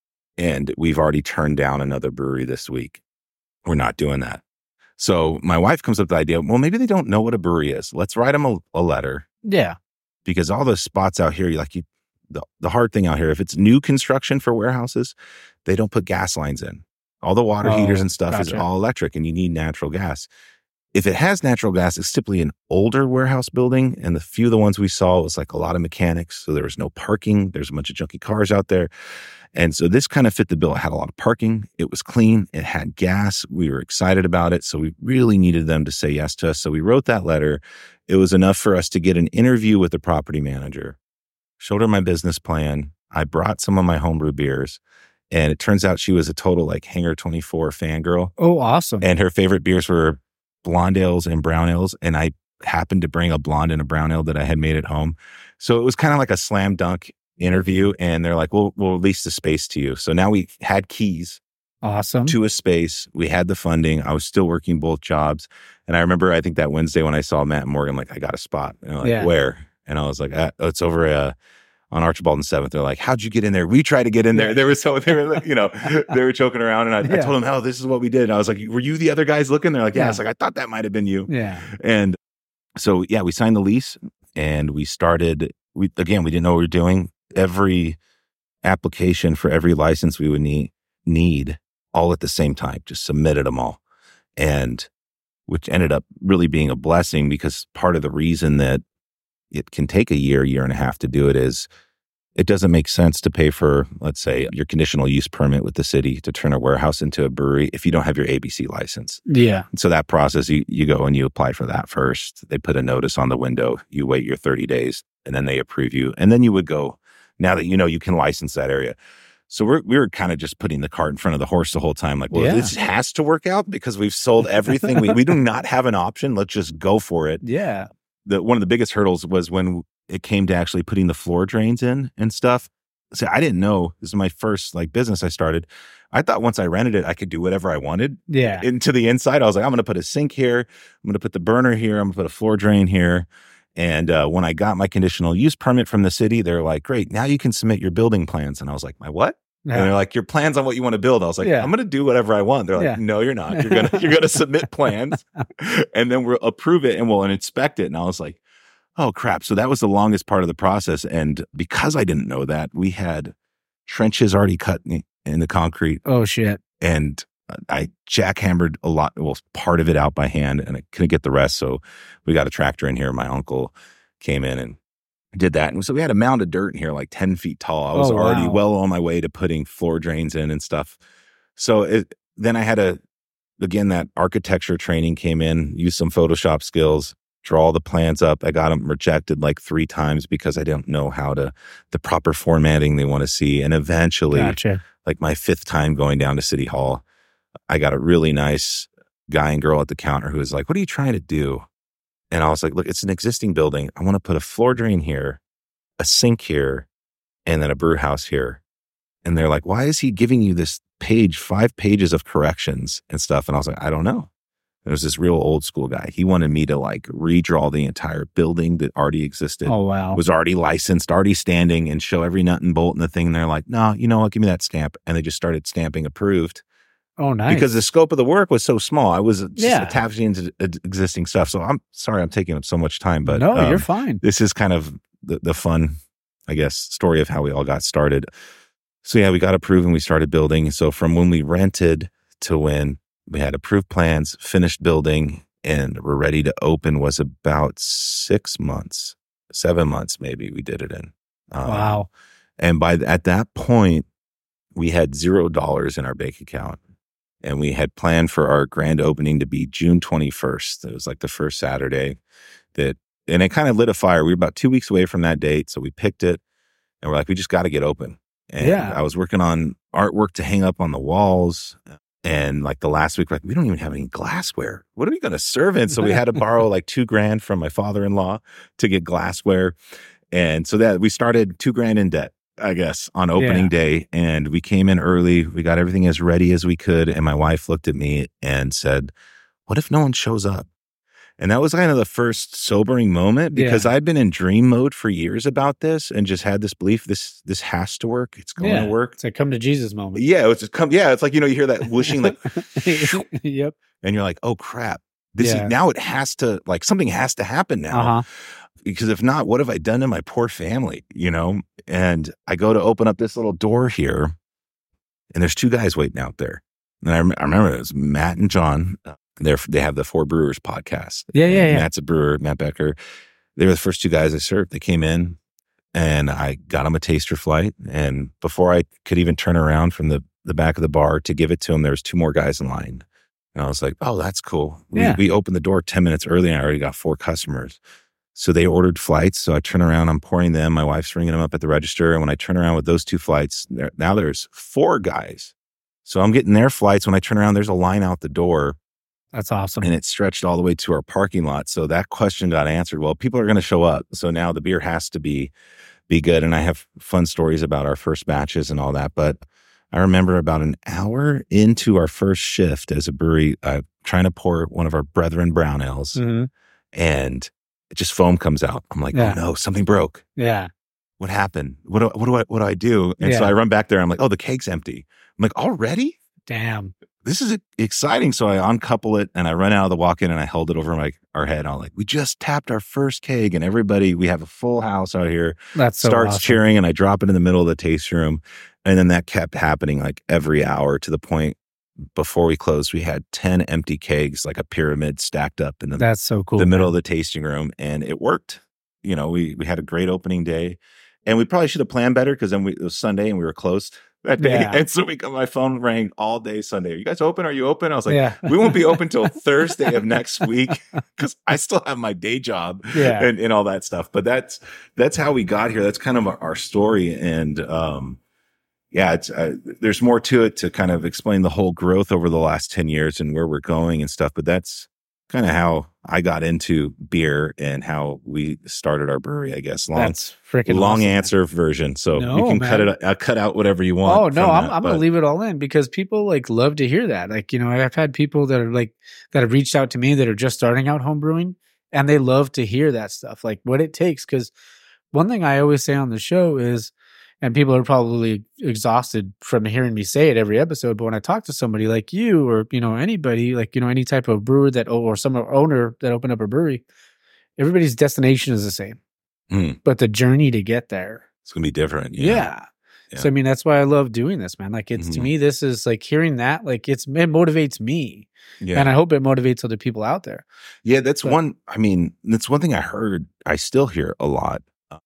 And we've already turned down another brewery this week. We're not doing that. So my wife comes up with the idea, well, maybe they don't know what a brewery is. Let's write them a, a letter. Yeah. Because all those spots out here, you like you, the, the hard thing out here, if it's new construction for warehouses, they don't put gas lines in. All the water oh, heaters and stuff gotcha. Is all electric, and you need natural gas. If it has natural gas, it's typically an older warehouse building. And the few of the ones we saw, it was like a lot of mechanics. So there was no parking. There's a bunch of junky cars out there. And so this kind of fit the bill. It had a lot of parking. It was clean. It had gas. We were excited about it. So we really needed them to say yes to us. So we wrote that letter. It was enough for us to get an interview with the property manager. Showed her my business plan. I brought some of my homebrew beers. And it turns out she was a total like Hangar twenty-four fangirl. Oh, awesome. And her favorite beers were blonde ales and brown ales. And I happened to bring a blonde and a brown ale that I had made at home. So it was kind of like a slam dunk interview. And they're like, we'll, we'll lease the space to you. So now we had keys. Awesome. To a space. We had the funding. I was still working both jobs. And I remember, I think that Wednesday when I saw Matt and Morgan, like, I got a spot. And they're like, yeah. Where? And I was like, ah, it's over uh, on Archibald and seventh. They're like, how'd you get in there? We tried to get in there. They were so, they were, you know, they were choking around. And I, yeah. I told them, oh, this is what we did. And I was like, were you the other guys looking? They're like, yeah. yeah. I was like, I thought that might have been you. Yeah. And so, yeah, we signed the lease and we started, we again, we didn't know what we were doing. Every application for every license we would need, need all at the same time, just submitted them all. And which ended up really being a blessing, because part of the reason that it can take a year, year and a half to do it is it doesn't make sense to pay for, let's say, your conditional use permit with the city to turn a warehouse into a brewery if you don't have your A B C license. Yeah. So that process, you, you go and you apply for that first. They put a notice on the window. You wait your thirty days, and then they approve you. And then you would go, now that you know you can license that area. So we're, we were kind of just putting the cart in front of the horse the whole time. Like, well, yeah. this has to work out because we've sold everything. we, we do not have an option. Let's just go for it. Yeah. The, one of the biggest hurdles was when it came to actually putting the floor drains in and stuff. So I didn't know. This is my first like business I started. I thought once I rented it, I could do whatever I wanted. Yeah. Into the inside, I was like, I'm going to put a sink here. I'm going to put the burner here. I'm going to put a floor drain here. And uh, when I got my conditional use permit from the city, they're like, great, now you can submit your building plans. And I was like, my what? Yeah. And they're like, your plans on what you want to build. I was like, yeah. I'm going to do whatever I want. They're like, yeah. no, you're not. You're going to, you're going to submit plans and then we'll approve it and we'll inspect it. And I was like, oh crap. So that was the longest part of the process. And because I didn't know that, we had trenches already cut in the concrete. Oh shit. And I jackhammered a lot, well, part of it out by hand and I couldn't get the rest. So we got a tractor in here. My uncle came in and did that. And so we had a mound of dirt in here, like ten feet tall. I was oh, already wow. well on my way to putting floor drains in and stuff. So it, then I had a, again, that architecture training came in, used some Photoshop skills, draw the plans up. I got them rejected like three times because I didn't know how to, the proper formatting they want to see. And eventually, gotcha. like my fifth time going down to City Hall, I got a really nice guy and girl at the counter who was like, what are you trying to do? And I was like, look, it's an existing building. I want to put a floor drain here, a sink here, and then a brew house here. And they're like, why is he giving you this page, five pages of corrections and stuff? And I was like, I don't know. It was this real old school guy. He wanted me to like redraw the entire building that already existed. Oh, wow. Was already licensed, already standing, and show every nut and bolt in the thing. And they're like, no, you know what? Give me that stamp. And they just started stamping approved. Oh, nice. Because the scope of the work was so small. I was just yeah. attaching into existing stuff. So I'm sorry I'm taking up so much time. But no, um, you're fine. This is kind of the, the fun, I guess, story of how we all got started. So yeah, we got approved and we started building. So from when we rented to when we had approved plans, finished building, and we're ready to open was about six months, seven months maybe we did it in. Um, wow. And by at that point, we had zero dollars in our bank account. And we had planned for our grand opening to be June twenty-first. It was like the first Saturday that, and it kind of lit a fire. We were about two weeks away from that date. So we picked it and we're like, we just got to get open. And yeah. I was working on artwork to hang up on the walls. And like the last week, we're like, we don't even have any glassware. What are we going to serve in? So we had to borrow like two grand from my father-in-law to get glassware. And so that we started two grand in debt, I guess, on opening yeah. day. And we came in early. We got everything as ready as we could. And my wife looked at me and said, what if no one shows up? And that was kind of the first sobering moment because yeah. I'd been in dream mode for years about this and just had this belief this this has to work. It's going yeah. to work. It's a come to Jesus moment. Yeah, it's just come. Yeah, it's like, you know, you hear that whooshing like, yep. And you're like, oh crap. This yeah. is now it has to, like something has to happen now. Uh-huh. Because if not, what have I done to my poor family, you know? And I go to open up this little door here, and there's two guys waiting out there. And I, rem- I remember it was Matt and John. They're, they have the Four Brewers podcast. Yeah, yeah, yeah. Matt's a brewer, Matt Becker. They were the first two guys I served. They came in, and I got them a taster flight. And before I could even turn around from the, the back of the bar to give it to them, there was two more guys in line. And I was like, oh, that's cool. Yeah. We, we opened the door ten minutes early, and I already got four customers. So they ordered flights. So I turn around, I'm pouring them. My wife's ringing them up at the register. And when I turn around with those two flights, there, now there's four guys. So I'm getting their flights. When I turn around, there's a line out the door. That's awesome. And it stretched all the way to our parking lot. So that question got answered. Well, people are going to show up. So now the beer has to be, be good. And I have fun stories about our first batches and all that. But I remember about an hour into our first shift as a brewery, uh, trying to pour one of our Brethren brown ales. Mm-hmm. And it just foam comes out. I'm like, yeah. oh no, something broke. Yeah. What happened? What do, what do I, what do I do? And yeah. so I run back there. I'm like, oh, the keg's empty. I'm like, already? Damn. This is exciting. So I uncouple it and I run out of the walk-in and I held it over my our head. I'm like, we just tapped our first keg and everybody, we have a full house out here. That's so starts awesome. Cheering and I drop it in the middle of the tasting room. And then that kept happening like every hour to the point before we closed, we had ten empty kegs, like a pyramid stacked up in the, That's so cool, the middle man. of the tasting room. And it worked. You know, we, we had a great opening day. And we probably should have planned better because then we, it was Sunday and we were closed that day. Yeah. And so we got my phone rang all day Sunday. Are you guys open? Are you open? I was like, yeah. we won't be open till Thursday of next week because I still have my day job yeah. and, and all that stuff. But that's that's how we got here. That's kind of our story. And um, yeah, it's uh, there's more to it to kind of explain the whole growth over the last ten years and where we're going and stuff. But that's kind of how I got into beer and how we started our brewery, I guess. Long, That's freaking long awesome, answer man. version. So no, you can man. cut it, uh, cut out whatever you want. Oh no, I'm, that, I'm going to leave it all in because people like love to hear that. Like, you know, I've had people that are like, that have reached out to me that are just starting out home brewing and they love to hear that stuff, like what it takes. Cause one thing I always say on the show is, and people are probably exhausted from hearing me say it every episode, but when I talk to somebody like you or, you know, anybody like, you know, any type of brewer that, or some owner that opened up a brewery, everybody's destination is the same, mm. but the journey to get there, it's going to be different. Yeah. Yeah. yeah. So, I mean, that's why I love doing this, man. Like it's, mm-hmm. to me, this is like hearing that, like it's, it motivates me. Yeah. And I hope it motivates other people out there. Yeah. That's but, one, I mean, that's one thing I heard, I still hear a lot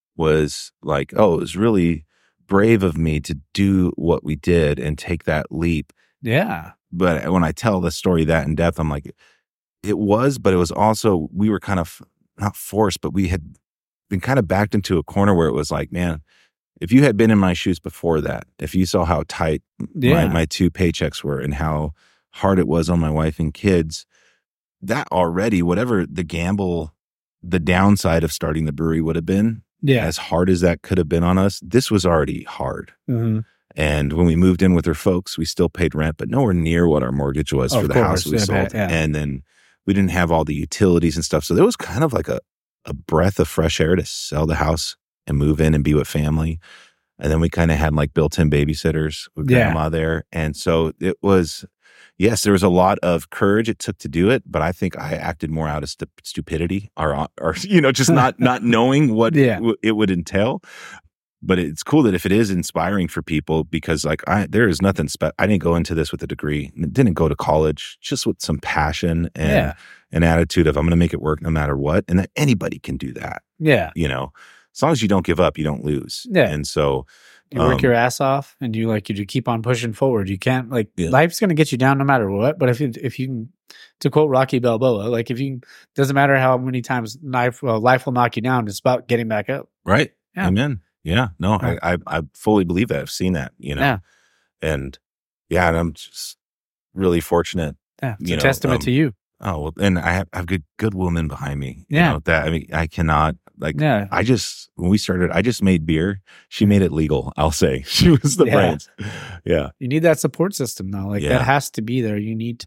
was like, oh, it was really brave of me to do what we did and take that leap. Yeah. But when I tell the story that in depth, I'm like, it was, but it was also, we were kind of not forced, but we had been kind of backed into a corner where it was like, man, if you had been in my shoes before that, if you saw how tight yeah. my, my two paychecks were and how hard it was on my wife and kids, that already, whatever the gamble, the downside of starting the brewery would have been, yeah. as hard as that could have been on us, this was already hard. Mm-hmm. And when we moved in with her folks, we still paid rent, but nowhere near what our mortgage was oh, for the course. house we yeah, sold. Yeah. And then we didn't have all the utilities and stuff. So there was kind of like a, a breath of fresh air to sell the house and move in and be with family. And then we kind of had like built-in babysitters with yeah. grandma there. And so it was, yes, there was a lot of courage it took to do it, but I think I acted more out of stu- stupidity or, or, you know, just not, not knowing what yeah. w- it would entail. But it's cool that if it is inspiring for people, because like I, there is nothing spe- I didn't go into this with a degree, didn't go to college, just with some passion and yeah. an attitude of I'm going to make it work no matter what. And that anybody can do that. Yeah. You know, as long as you don't give up, you don't lose. Yeah. And so you work um, your ass off and you like, you keep on pushing forward. You can't like, yeah. life's going to get you down no matter what. But if you, if you, to quote Rocky Balboa, like if you, doesn't matter how many times life, well, life will knock you down. It's about getting back up. Right. Yeah. Amen. Yeah, no, I, I I fully believe that. I've seen that, you know, yeah. and yeah, and I'm just really fortunate. Yeah, it's you a know, testament um, to you. Oh, well, and I have, I have good good women behind me. Yeah, you know, that I mean, I cannot like. Yeah. I just when we started, I just made beer. She made it legal. I'll say she was the yeah. brains. Yeah, you need that support system though. Like yeah. that has to be there. You need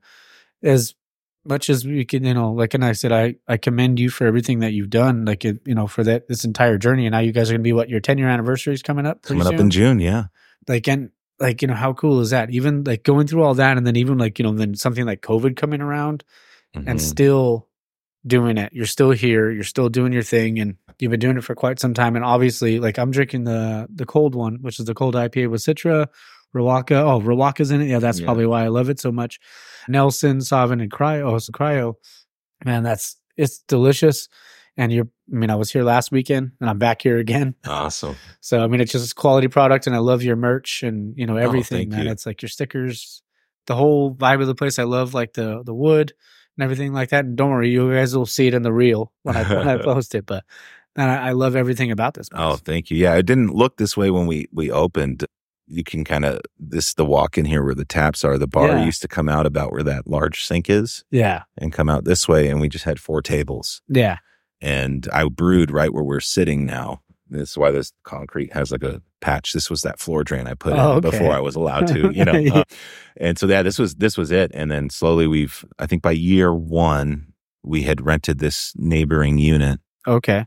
as much as we can, you know, like, and I said, I, I commend you for everything that you've done, like, it, you know, for that, this entire journey. And now you guys are going to be what, your ten year anniversary is coming up? Coming soon? up in June. Yeah. Like, and like, you know, how cool is that? Even like going through all that and then even like, you know, then something like COVID coming around mm-hmm. and still doing it. You're still here. You're still doing your thing. And you've been doing it for quite some time. And obviously like I'm drinking the, the cold one, which is the cold I P A with Citra, Rawaka. Oh, Rawaka's in it. Yeah. That's yeah. probably why I love it so much. Nelson, Sovereign, and Cryo. Oh, so Cryo, man, that's it's delicious. And you're, I mean, I was here last weekend, and I'm back here again. Awesome. So, I mean, it's just a quality product, and I love your merch, and you know everything, oh, man. You. It's like your stickers, the whole vibe of the place. I love like the the wood and everything like that. And don't worry, you guys will see it in the reel when I when I post it. But and I, I love everything about this place. Oh, thank you. Yeah, it didn't look this way when we we opened. You can kind of, this, the walk in here where the taps are, the bar yeah. used to come out about where that large sink is. Yeah. And come out this way. And we just had four tables. Yeah. And I brewed right where we're sitting now. This is why this concrete has like a patch. This was that floor drain I put oh, in okay. before I was allowed to, you know. yeah. uh, and so yeah, this was, this was it. And then slowly we've, I think by year one, we had rented this neighboring unit. Okay.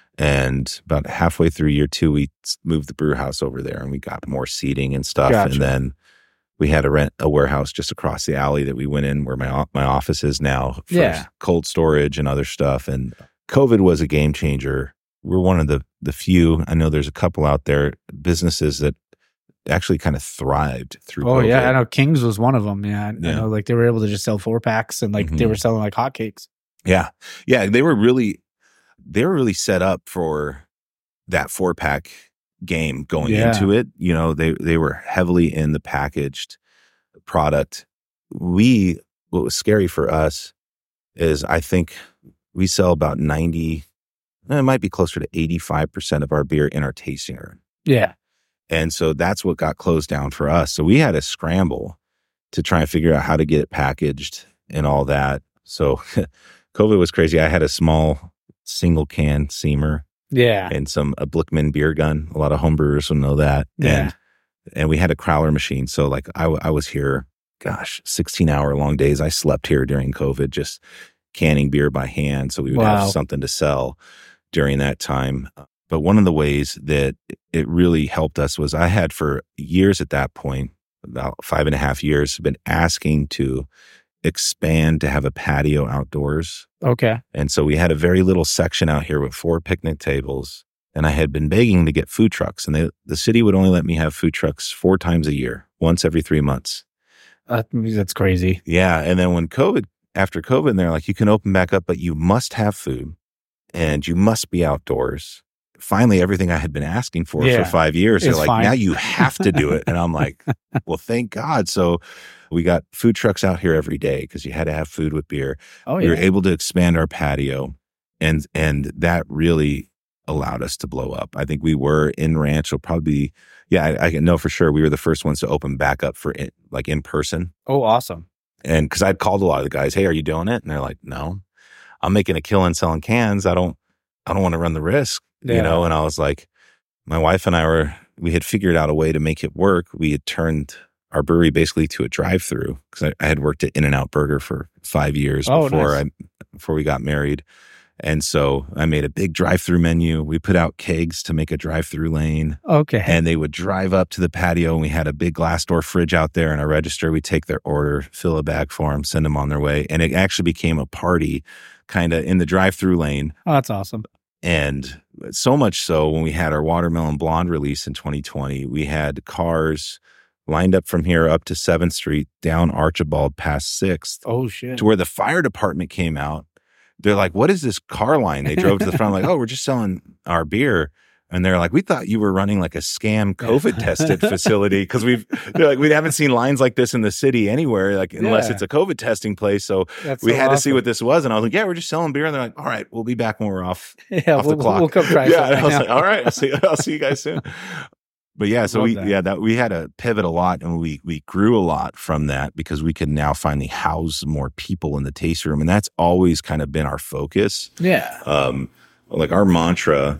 And about halfway through year two, we moved the brew house over there and we got more seating and stuff. Gotcha. And then we had to rent a warehouse just across the alley that we went in where my my office is now for yeah. cold storage and other stuff. And COVID was a game changer. We're one of the, the few, I know there's a couple out there, businesses that actually kind of thrived through Oh, COVID. yeah. I know Kings was one of them. Yeah. yeah. I know like they were able to just sell four packs and like mm-hmm. they were selling like hotcakes. Yeah. Yeah. They were really... They were really set up for that four pack game going Yeah. into it. You know, they, they were heavily in the packaged product. We, what was scary for us is I think we sell about ninety, it might be closer to eighty-five percent of our beer in our tasting room. Yeah. And so that's what got closed down for us. So we had to scramble to try and figure out how to get it packaged and all that. So COVID was crazy. I had a small single can Seamer. Yeah. And some, a Blickman beer gun. A lot of homebrewers will know that. Yeah. And, and we had a crowler machine. So like I, I was here, gosh, sixteen hour long days. I slept here during COVID, just canning beer by hand. So we would Wow. have something to sell during that time. But one of the ways that it really helped us was I had for years at that point, about five and a half years, been asking to expand to have a patio outdoors. Okay. And so we had a very little section out here with four picnic tables. And I had been begging to get food trucks. And they, the city would only let me have food trucks four times a year, once every three months. Uh, that's crazy. Yeah. And then when COVID, after COVID, they're like, you can open back up, but you must have food and you must be outdoors. Finally, everything I had been asking for Yeah. for five years, they're It's like, fine. now you have to do it. And I'm like, well, thank God. So we got food trucks out here every day because you had to have food with beer. Oh, We yeah. were able to expand our patio, and and that really allowed us to blow up. I think we were in Ranch. Will probably, yeah, I, I can know for sure we were the first ones to open back up for it, like in person. Oh, awesome. And because I'd called a lot of the guys, hey, are you doing it? And they're like, no, I'm making a killing selling cans. I don't, I don't want to run the risk, Yeah. you know. And I was like, my wife and I were, we had figured out a way to make it work. We had turned our brewery basically to a drive-through because I, I had worked at In-N-Out Burger for five years Oh, before nice. I before we got married. And so I made a big drive-through menu. We put out kegs to make a drive-through lane. Okay. And they would drive up to the patio, and we had a big glass door fridge out there and a register. We'd take their order, fill a bag for them, send them on their way. And it actually became a party kind of in the drive-through lane. Oh, that's awesome. And so much so when we had our Watermelon Blonde release in twenty twenty, we had cars lined up from here up to seventh Street, down Archibald past sixth, Oh, shit. to where the fire department came out. They're like, what is this car line? They drove to the front like, oh, we're just selling our beer. And they're like, we thought you were running like a scam COVID tested facility. Cause we've, they're like, we haven't seen lines like this in the city anywhere, like unless Yeah. it's a COVID testing place. So That's we so had to see awesome. what this was. And I was like, yeah, we're just selling beer. And they're like, all right, we'll be back when we're off, Yeah, off we'll, the clock. we'll come try yeah. some And I was right like, now. all right, I'll see, I'll see you guys soon. But yeah, so Love we, that. yeah, that we had to pivot a lot, and we, we grew a lot from that because we could now finally house more people in the taste room. And that's always kind of been our focus. Yeah. Um, like our mantra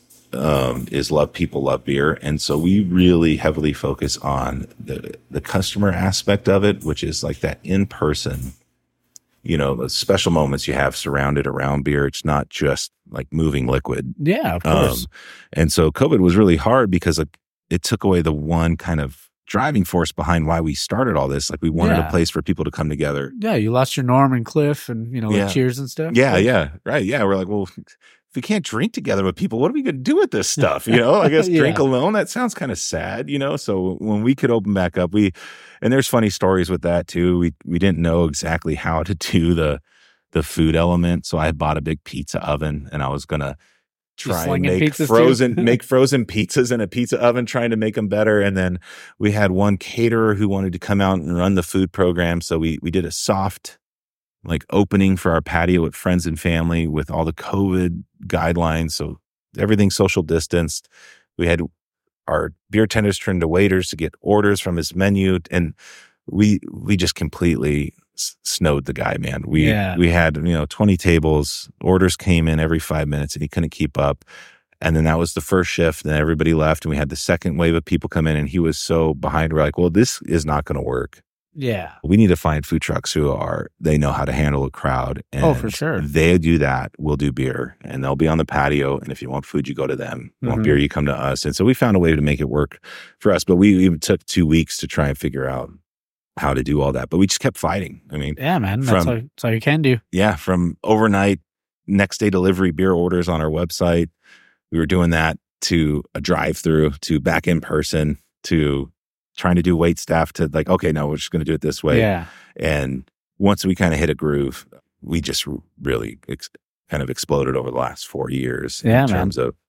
um, is love people, love beer. And so we really heavily focus on the, the customer aspect of it, which is like that in person, you know, the special moments you have surrounded around beer. It's not just like moving liquid. Yeah, of Um, course. and so COVID was really hard because like, it took away the one kind of driving force behind why we started all this. Like we wanted Yeah. a place for people to come together. Yeah, you lost your Norm and Cliff and, you know, like Yeah. Cheers and stuff. Yeah, yeah, right. Yeah, we're like, well, if we can't drink together with people, what are we going to do with this stuff? You know, I guess Yeah. drink alone, that sounds kind of sad, you know? So when we could open back up, we, and there's funny stories with that too. We, we didn't know exactly how to do the, the food element. So I bought a big pizza oven and I was going to try and slinging make pizzas, frozen, too? make frozen pizzas in a pizza oven, trying to make them better. And then we had one caterer who wanted to come out and run the food program. So we, we did a soft, like opening for our patio with friends and family with all the COVID guidelines. So everything social distanced. We had our beer tenders turned to waiters to get orders from his menu. And we, we just completely s- snowed the guy, man. We, Yeah. we had, you know, twenty tables, orders came in every five minutes and he couldn't keep up. And then that was the first shift. Then everybody left and we had the second wave of people come in and he was so behind. We're like, well, this is not going to work. Yeah. We need to find food trucks who are, they know how to handle a crowd. And Oh, for sure. They do that. We'll do beer and they'll be on the patio. And if you want food, you go to them. You want Mhm. beer, you come to us. And so we found a way to make it work for us. But we even took two weeks to try and figure out how to do all that. But we just kept fighting. I mean, Yeah, man. That's, From- all, that's all you can do. yeah, from overnight, next day delivery beer orders on our website. We were doing that to a drive through, to back in person, to trying to do wait staff, to like, okay, no, we're just going to do it this way. Yeah. And once we kind of hit a groove, we just really ex- kind of exploded over the last four years Yeah, in man. terms of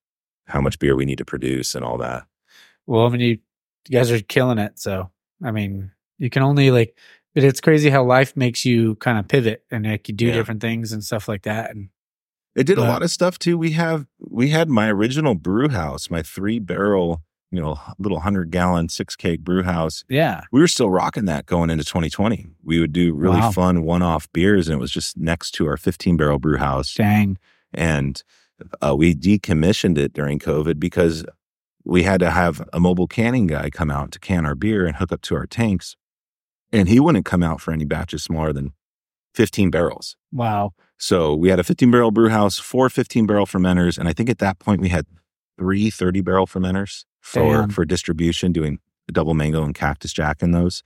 how much beer we need to produce and all that. Well, I mean, you, you guys are killing it. So, I mean, you can only like, but it's crazy how life makes you kind of pivot and like you do yeah. different things and stuff like that. And it did but, a lot of stuff too. We have, we had my original brew house, my three barrel, you know, little hundred gallon, six keg brew house. Yeah. We were still rocking that going into twenty twenty. We would do really wow. fun one-off beers, and it was just next to our fifteen barrel brew house. Dang. And uh, we decommissioned it during COVID because we had to have a mobile canning guy come out to can our beer and hook up to our tanks. And he wouldn't come out for any batches smaller than fifteen barrels. Wow. So we had a fifteen barrel brew house, four fifteen barrel fermenters. And I think at that point we had three thirty barrel fermenters for, Damn. for distribution, doing double mango and Cactus Jack in those.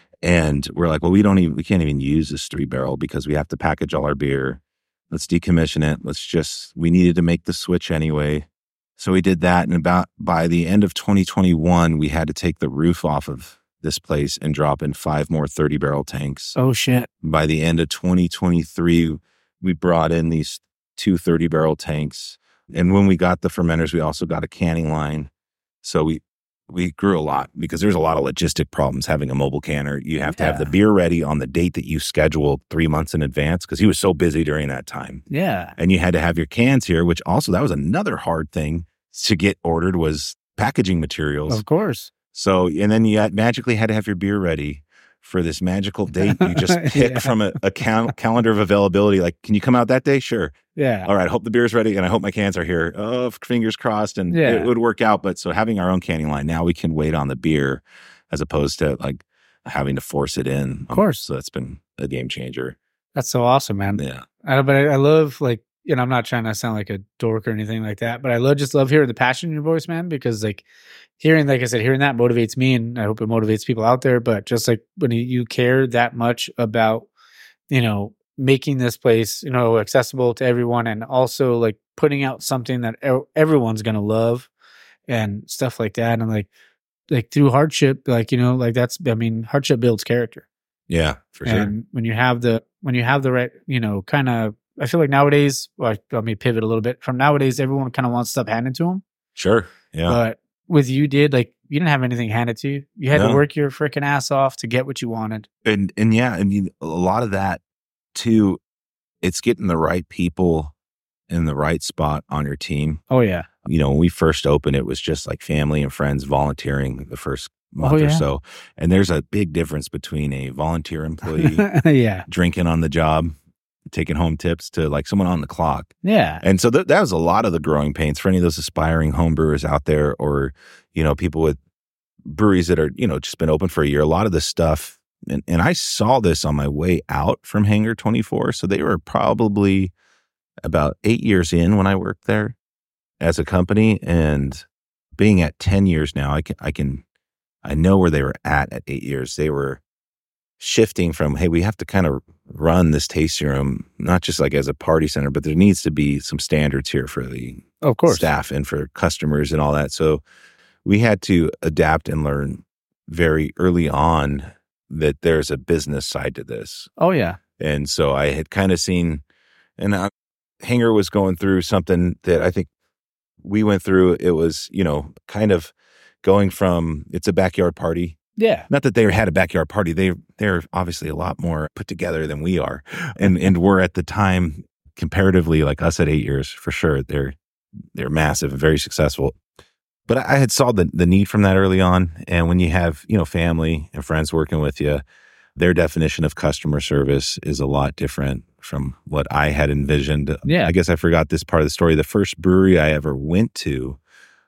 And we're like, well, we don't even, we can't even use this three barrel because we have to package all our beer. Let's decommission it. Let's just, we needed to make the switch anyway. So we did that. And about by the end of twenty twenty-one, we had to take the roof off of this place and drop in five more thirty barrel tanks. Oh shit. By the end of twenty twenty-three, we brought in these two thirty barrel tanks. And when we got the fermenters, we also got a canning line. So we, we grew a lot because there's a lot of logistic problems having a mobile canner. You have yeah. to have the beer ready on the date that you scheduled three months in advance because he was so busy during that time. Yeah. And you had to have your cans here, which also, that was another hard thing to get ordered, was packaging materials. Of course. So, and then you had, magically had to have your beer ready for this magical date. You just pick yeah. from a, a cal- calendar of availability. Like, can you come out that day? Sure. Yeah. All right. I hope the beer's ready and I hope my cans are here. Oh, fingers crossed. And yeah. it would work out. But so having our own canning line, now we can wait on the beer as opposed to like having to force it in. Of course. So that's been a game changer. That's so awesome, man. Yeah. I, but I, I love, like, you know, I'm not trying to sound like a dork or anything like that, but I love, just love hearing the passion in your voice, man, because like hearing, like I said, hearing that motivates me, and I hope it motivates people out there. But just like when you care that much about, you know, making this place, you know, accessible to everyone, and also like putting out something that everyone's going to love and stuff like that. And like, like through hardship, like, you know, like that's, I mean, hardship builds character. Yeah, for sure. And when you have the, when you have the right, you know, kind of, I feel like nowadays, well, let me pivot a little bit from nowadays, everyone kind of wants stuff handed to them. Sure. Yeah. But with you did, like, you didn't have anything handed to you. You had no. to work your freaking ass off to get what you wanted. And, and yeah, I mean, a lot of that too, it's getting the right people in the right spot on your team. Oh, yeah. You know, when we first opened, it was just like family and friends volunteering the first month oh, yeah. or so. And there's a big difference between a volunteer employee yeah. drinking on the job, taking home tips, to like someone on the clock. Yeah. And so th- that was a lot of the growing pains for any of those aspiring home brewers out there, or, you know, people with breweries that are, you know, just been open for a year. A lot of this stuff, and, and I saw this on my way out from Hangar twenty-four. So they were probably about eight years in when I worked there as a company, and being at ten years now, I can, I can, I know where they were at at eight years. They were shifting from, hey, we have to kind of run this tasting room, not just like as a party center, but there needs to be some standards here for the of course. staff and for customers and all that. So we had to adapt and learn very early on that there's a business side to this. Oh, yeah. And so I had kind of seen, and I, Hangar was going through something that I think we went through. It was, you know, kind of going from, it's a backyard party. Yeah. Not that they had a backyard party. They, they're obviously a lot more put together than we are. And and we're at the time, comparatively, like us at eight years, for sure, they're they're massive and very successful. But I had saw the, the need from that early on. And when you have, you know, family and friends working with you, their definition of customer service is a lot different from what I had envisioned. Yeah. I guess I forgot this part of the story. The first brewery I ever went to,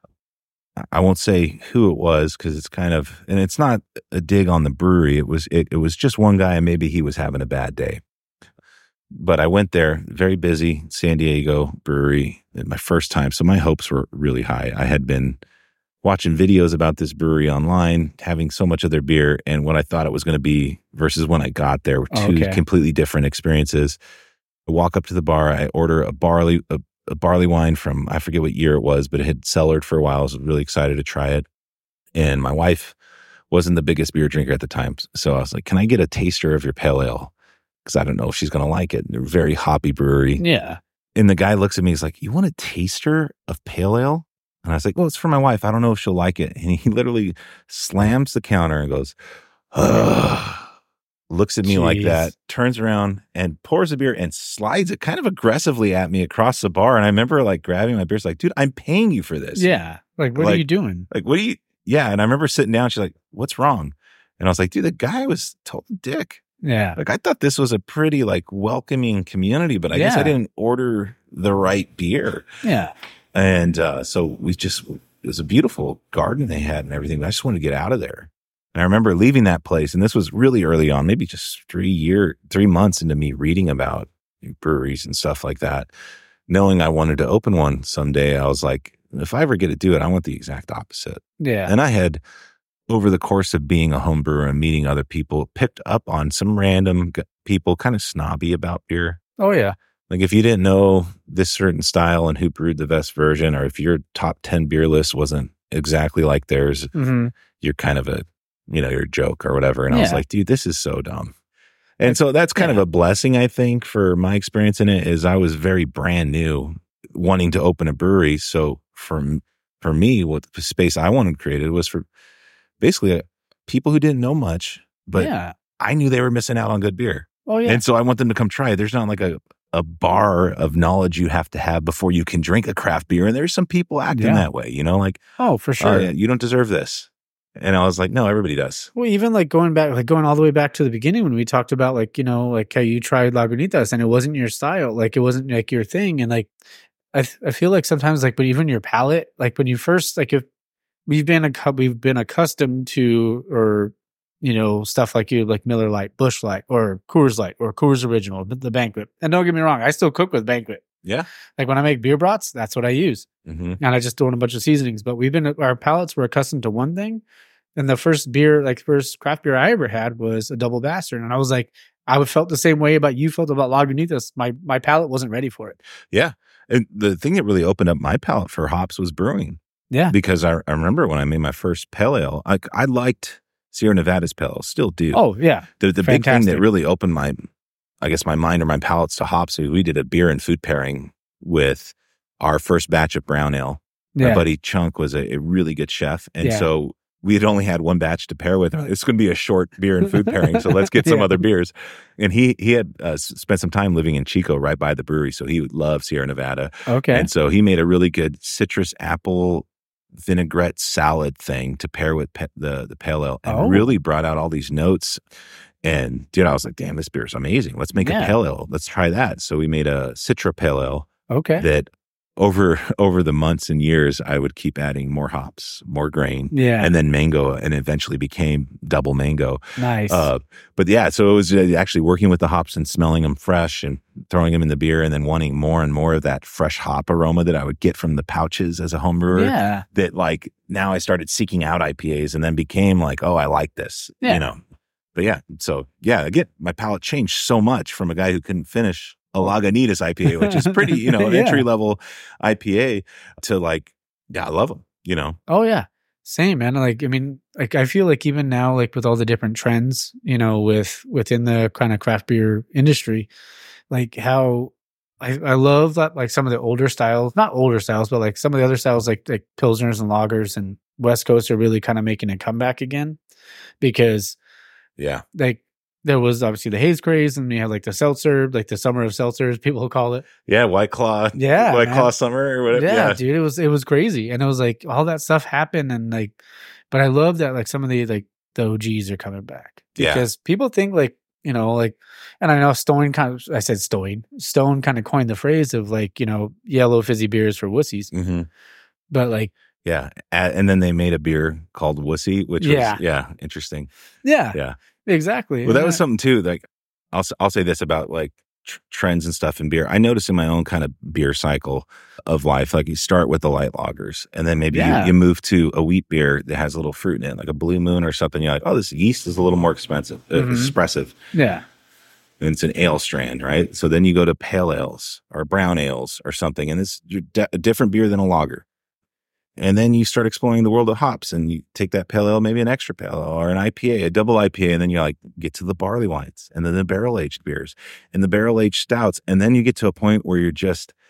I won't say who it was because it's kind of, and it's not a dig on the brewery. It was, it, it was just one guy, and maybe he was having a bad day. But I went there, very busy, San Diego brewery, my first time. So my hopes were really high. I had been watching videos about this brewery online, having so much of their beer, and what I thought it was going to be versus when I got there were two okay. completely different experiences. I walk up to the bar, I order a barley, a, a barley wine from, I forget what year it was, but it had cellared for a while. I was really excited to try it. And my wife wasn't the biggest beer drinker at the time. So I was like, can I get a taster of your pale ale? Because I don't know if she's going to like it. They're very hoppy brewery. Yeah. And the guy looks at me, he's like, you want a taster of pale ale? And I was like, well, it's for my wife. I don't know if she'll like it. And he literally slams the counter and goes, ugh. Looks at me Jeez. like that, turns around and pours a beer and slides it kind of aggressively at me across the bar. And I remember like grabbing my beer. It's like, dude, I'm paying you for this. Yeah. Like, what like, are you doing? Like, what are you? Yeah. And I remember sitting down. She's like, what's wrong? And I was like, dude, the guy was total dick. Yeah. Like, I thought this was a pretty like welcoming community, but I yeah. guess I didn't order the right beer. Yeah. And uh, so we just, it was a beautiful garden they had and everything. But I just wanted to get out of there. And I remember leaving that place, and this was really early on, maybe just three year, three months into me reading about breweries and stuff like that, knowing I wanted to open one someday. I was like, if I ever get to do it, I want the exact opposite. Yeah. And I had, over the course of being a home brewer and meeting other people, picked up on some random people kind of snobby about beer. Oh, yeah. Like if you didn't know this certain style and who brewed the best version, or if your top ten beer list wasn't exactly like theirs, mm-hmm. you're kind of a, you know, your joke or whatever. And yeah. I was like, dude, this is so dumb. And so that's kind yeah. of a blessing, I think, for my experience in it, is I was very brand new wanting to open a brewery. So for, for me, what the space I wanted created was for basically uh, people who didn't know much, but yeah. I knew they were missing out on good beer. Oh, yeah. And so I want them to come try it. There's not like a, a bar of knowledge you have to have before you can drink a craft beer. And there's some people acting yeah. that way, you know, like, oh, for sure. Oh, yeah, you don't deserve this. And I was like, no, everybody does. Well, even like going back, like going all the way back to the beginning when we talked about like, you know, like how you tried Lagunitas and it wasn't your style, like it wasn't like your thing. And like, I I feel like sometimes like, but even your palate, like when you first, like if we've been, a, we've been accustomed to, or, you know, stuff like you, like Miller Lite, Busch Light, or Coors Light, or Coors Original, the Banquet. And don't get me wrong, I still cook with Banquet. Yeah. Like when I make beer brats, that's what I use. Mm-hmm. And I just throw in a bunch of seasonings. But we've been, our palates were accustomed to one thing. And the first beer, like first craft beer I ever had was a double bastard. And I was like, I would felt the same way about you felt about Lagunitas. My my palate wasn't ready for it. Yeah. And the thing that really opened up my palate for hops was brewing. Yeah. Because I, I remember when I made my first pale ale, I, I liked Sierra Nevada's pale ale, still do. Oh, yeah. The, the big thing that really opened my, I guess, my mind or my palates to hops, we did a beer and food pairing with our first batch of brown ale. Yeah. My buddy Chunk was a, a really good chef. And yeah. so we had only had one batch to pair with. It's going to be a short beer and food pairing, so let's get some yeah. other beers. And he he had uh, spent some time living in Chico, right by the brewery, so he would love Sierra Nevada. Okay. And so he made a really good citrus apple vinaigrette salad thing to pair with pe- the the pale ale, and oh. really brought out all these notes. And dude, I was like, damn, this beer is amazing. Let's make yeah. a pale ale. Let's try that. So we made a Citra pale ale. Okay. That over over the months and years, I would keep adding more hops, more grain, yeah, and then mango, and eventually became double mango. Nice. Uh, but yeah, so it was actually working with the hops and smelling them fresh and throwing them in the beer, and then wanting more and more of that fresh hop aroma that I would get from the pouches as a home brewer. Yeah. That like now I started seeking out I P As, and then became like, oh, I like this. Yeah. You know. But yeah, so yeah, again, my palate changed so much from a guy who couldn't finish a Lagunitas I P A, which is pretty, you know, yeah. entry level I P A, to like, yeah, I love them, you know? Oh yeah. Same, man. Like, I mean, like I feel like even now, like with all the different trends, you know, with, within the kind of craft beer industry, like how I, I love that, like some of the older styles, not older styles, but like some of the other styles, like, like Pilsners and lagers and West Coast are really kind of making a comeback again, because yeah, like, there was obviously the haze craze, and we had like the seltzer, like the summer of seltzers, people call it. Yeah, White Claw. Yeah, White man. Claw summer or whatever. Yeah, yeah, dude, it was it was crazy, and it was like all that stuff happened, and like, but I love that like some of the like the O Gs are coming back, because yeah. people think like, you know, like, and I know Stone kind of, I said Stone, Stone kind of coined the phrase of like, you know, yellow fizzy beers for wussies, mm-hmm. but like. Yeah, and then they made a beer called Wussy, which yeah. was yeah interesting. Yeah, yeah. Exactly. Well, that was something too. Like, I'll I'll say this about like tr- trends and stuff in beer. I noticed in my own kind of beer cycle of life, like you start with the light lagers, and then maybe yeah. you, you move to a wheat beer that has a little fruit in it, like a Blue Moon or something. You're like, oh, this yeast is a little more expensive, mm-hmm. uh, expressive. Yeah. And it's an ale strand, right? So then you go to pale ales or brown ales or something, and it's a different beer than a lager. And then you start exploring the world of hops, and you take that pale ale, maybe an extra pale ale or an I P A, a double I P A, and then you like get to the barley wines, and then the barrel aged beers and the barrel aged stouts. And then you get to a point where you're just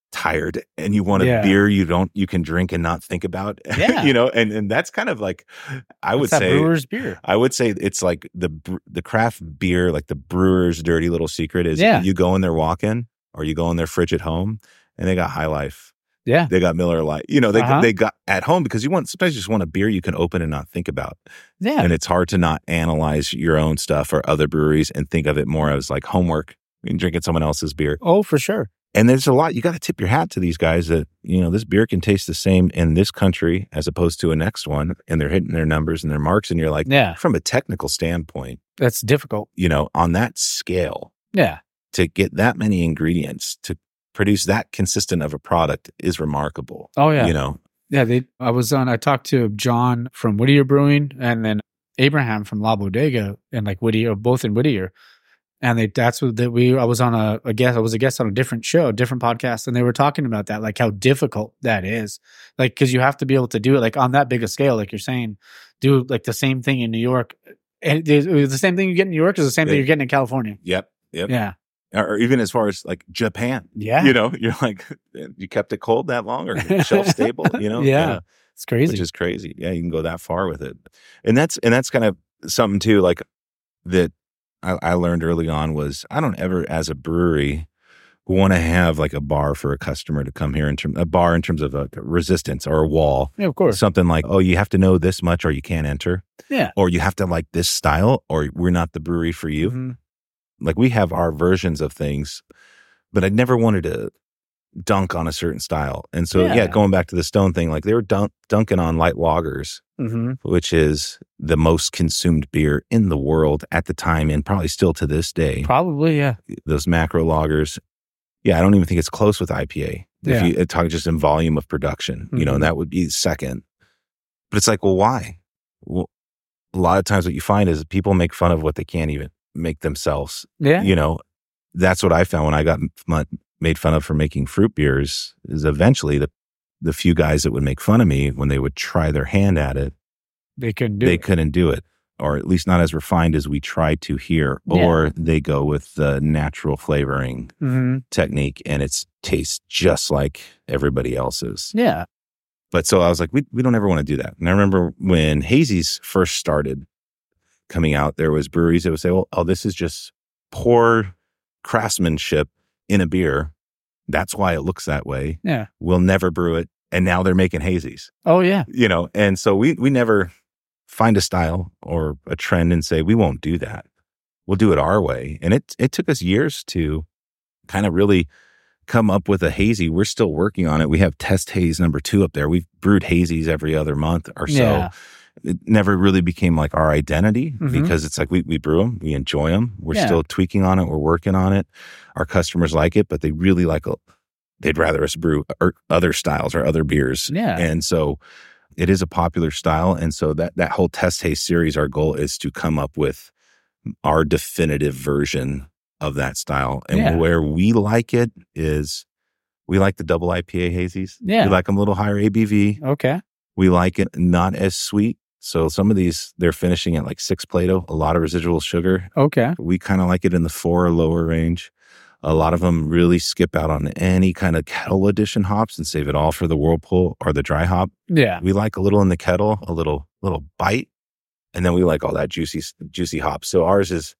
tired and you want a Yeah. beer you don't you can drink and not think about. Yeah. You know, and and that's kind of like I What's would that say brewer's beer. I would say it's like the the craft beer, like the brewer's dirty little secret is Yeah. you go in there walk-in or you go in their fridge at home and they got High Life. Yeah. They got Miller Lite. You know, they Uh-huh. they got at home because you want sometimes you just want a beer you can open and not think about. Yeah. And it's hard to not analyze your own stuff or other breweries and think of it more as like homework and drinking someone else's beer. Oh, for sure. And there's a lot, you got to tip your hat to these guys that, you know, this beer can taste the same in this country as opposed to a next one. And they're hitting their numbers and their marks. And you're like, Yeah. from a technical standpoint, That's difficult. you know, on that scale, Yeah. to get that many ingredients to produce that consistent of a product is remarkable. Oh, yeah. You know, Yeah. They, I was on, I talked to John from Whittier Brewing and then Abraham from La Bodega and like Whittier, both in Whittier. And they, that's what that we, I was on a, a guest, I was a guest on a different show, a different podcast. And they were talking about that, like how difficult that is. Like, cause you have to be able to do it like on that big a scale, like you're saying, do like the same thing in New York. And the same thing you get in New York is the same thing you're getting in California. Yep. Yep. Yeah. Or even as far as like Japan. Yeah. You know, you're like, you kept it cold that long or shelf stable, you know? Yeah. Uh, It's crazy. Which is crazy. Yeah. You can go that far with it. And that's, and that's kind of something too, like that I, I learned early on was I don't ever, as a brewery, want to have like a bar for a customer to come here in terms, a bar in terms of a resistance or a wall. Yeah, of course. Something like, oh, you have to know this much or you can't enter. Yeah. Or you have to like this style or we're not the brewery for you. Mm-hmm. Like we have our versions of things, but I never wanted to dunk on a certain style. And so, yeah, Yeah. going back to the Stone thing, like they were dunk, dunking on light lagers, Mm-hmm. which is the most consumed beer in the world at the time and probably still to this day. Probably, yeah. Those macro lagers. Yeah, I don't even think it's close with I P A. Yeah. If you talk just in volume of production, you know, Mhm. and that would be second. But it's like, well, why? Well, a lot of times what you find is people make fun of what they can't even make themselves. Yeah. You know, that's what I found when I got m- made fun of for making fruit beers is eventually the the few guys that would make fun of me when they would try their hand at it, They couldn't do they it. couldn't do it, or at least not as refined as we tried to here, Yeah. or they go with the natural flavoring Mm-hmm. technique and it's tastes just like everybody else's. Yeah. But so I was like, we we don't ever want to do that. And I remember when Hazy's first started coming out, there was breweries that would say, well, oh, this is just poor craftsmanship in a beer. That's why it looks that way. Yeah. We'll never brew it. And now they're making hazies, Oh, yeah. you know? And so we, we never find a style or a trend and say, we won't do that. We'll do it our way. And it, it took us years to kind of really come up with a hazy. We're still working on it. We have test haze number two up there. We've brewed hazies every other month or so. Yeah. It never really became like our identity Mhm. because it's like we, we brew them, we enjoy them. We're Yeah. still tweaking on it. We're working on it. Our customers like it, but they really like a, they'd rather us brew or other styles or other beers. Yeah. And so it is a popular style. And so that, that whole test haze series, our goal is to come up with our definitive version of that style. And Yeah. where we like it is we like the double I P A hazies. Yeah. We like them a little higher A B V. Okay. We like it not as sweet. So some of these, they're finishing at like six Plato, a lot of residual sugar. Okay. We kind of like it in the four or lower range. A lot of them really skip out on any kind of kettle edition hops and save it all for the Whirlpool or the dry hop. Yeah. We like a little in the kettle, a little little bite, and then we like all that juicy juicy hop. So ours is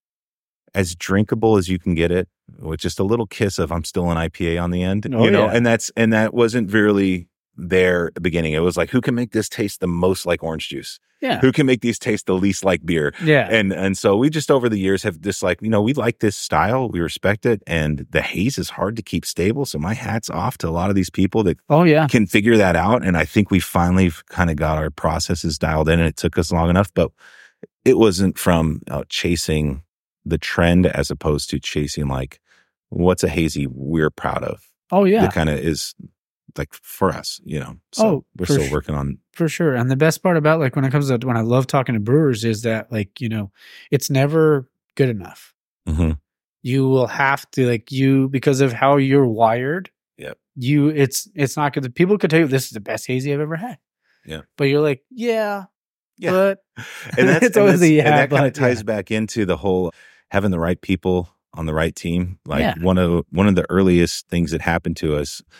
as drinkable as you can get it, with just a little kiss of I'm still an I P A on the end, Oh, you know. yeah. And that's and that wasn't really there at the beginning. It was like, who can make this taste the most like orange juice? Yeah. Who can make these taste the least like beer? Yeah. And and so we just over the years have just like, you know, we like this style, we respect it, and the haze is hard to keep stable. So my hat's off to a lot of these people that Oh, yeah. can figure that out. And I think we finally kind of got our processes dialed in, and it took us long enough, but it wasn't from uh, chasing the trend as opposed to chasing like what's a hazy we're proud of. Oh, yeah. That kind of is like for us, you know. So Oh, we're for still su- working on. For sure. And the best part about like when it comes to when I love talking to brewers is that like, you know, it's never good enough. Mhm. You will have to like you because of how you're wired. Yep. You it's it's not good. People could tell you this is the best hazy I've ever had. Yeah. But you're like, yeah. Yeah. But And that's it's and always that's- a yeah. and that kind of but, ties yeah. back into the whole having the right people on the right team. Like Yeah. one of one of the earliest things that happened to us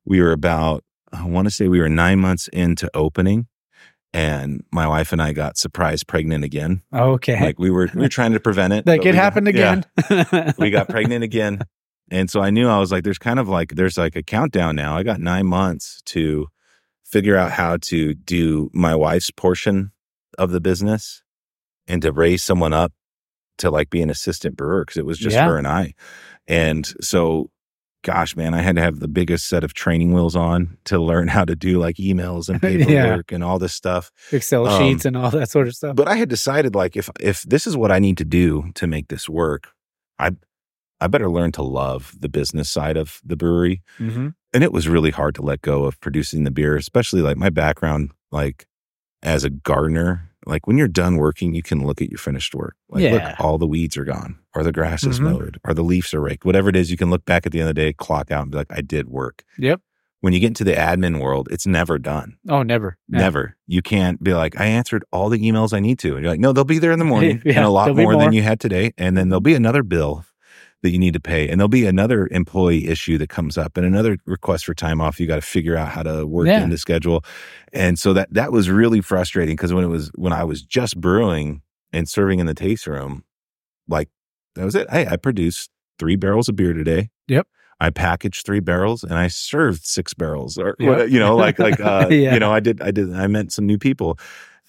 we were about, I want to say we were nine months into opening, and my wife and I got surprise pregnant again. Okay. Like we were, we were trying to prevent it. Like it happened got, again. Yeah, we got pregnant again. And so I knew, I was like, there's kind of like, there's like a countdown now. I got nine months to figure out how to do my wife's portion of the business and to raise someone up to like be an assistant brewer, because it was just Yeah. her and I. And so, gosh, man, I had to have the biggest set of training wheels on to learn how to do like emails and paperwork yeah. and all this stuff. Excel um, sheets and all that sort of stuff. But I had decided, like, if if this is what I need to do to make this work, I I better learn to love the business side of the brewery. Mm-hmm. And it was really hard to let go of producing the beer, especially like my background, like as a gardener. Like when you're done working, you can look at your finished work. Like, yeah. look, all the weeds are gone, or the grass is mm-hmm. mowed, or the leaves are raked. Whatever it is, you can look back at the end of the day, clock out, and be like, I did work. Yep. When you get into the admin world, it's never done. Oh, never. Yeah. Never. You can't be like, I answered all the emails I need to. And you're like, no, they'll be there in the morning, yeah, and a lot more, more than you had today. And then there'll be another bill that you need to pay. And there'll be another employee issue that comes up and another request for time off. You got to figure out how to work yeah. in the schedule. And so that, that was really frustrating, because when it was, when I was just brewing and serving in the taste room, like that was it. Hey, I produced three barrels of beer today. Yep. I packaged three barrels and I served six barrels, or, yep. you know, like, like, uh, yeah. you know, I did, I did, I met some new people.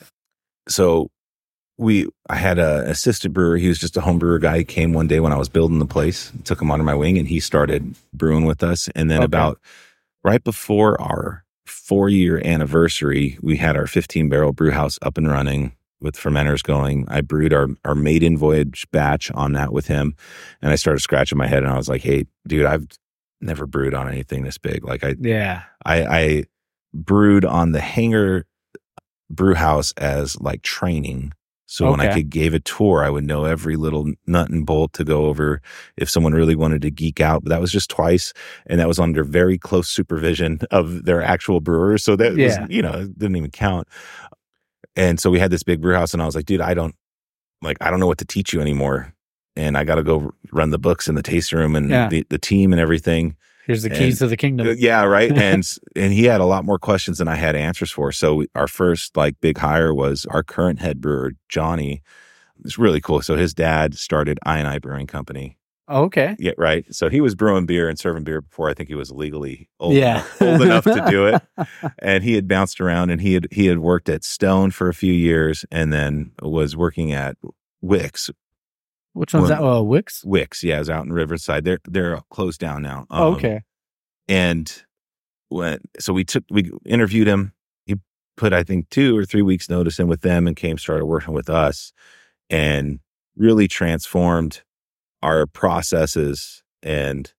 So we, I had an assistant brewer. He was just a home brewer guy. He came one day when I was building the place, took him under my wing, and he started brewing with us. And then okay. about right before our four year anniversary, we had our fifteen barrel brew house up and running with fermenters going. I brewed our, our maiden voyage batch on that with him. And I started scratching my head, and I was like, hey, dude, I've never brewed on anything this big. Like I, yeah, I, I brewed on the hangar brew house as like training. So okay. when I could gave a tour, I would know every little nut and bolt to go over if someone really wanted to geek out. But that was just twice. And that was under very close supervision of their actual brewers. So that yeah. was, you know, it didn't even count. And so we had this big brew house, and I was like, dude, I don't like, I don't know what to teach you anymore. And I got to go run the books in the taste room and yeah. the, the team and everything. Here's the keys and, to the kingdom. Yeah, right. and and he had a lot more questions than I had answers for. So we, our first like big hire was our current head brewer, Johnny. It's really cool. So his dad started I and I Brewing Company. Oh, okay. Yeah, right. So he was brewing beer and serving beer before I think he was legally old, yeah. enough, old enough to do it. And he had bounced around, and he had he had worked at Stone for a few years, and then was working at Wix. Which one's that? Oh, Wix? Wix, yeah, is out in Riverside. They're they're closed down now. Um, oh, okay. And when so we took we interviewed him. He put I think two or three weeks notice in with them, and came started working with us, and really transformed our processes and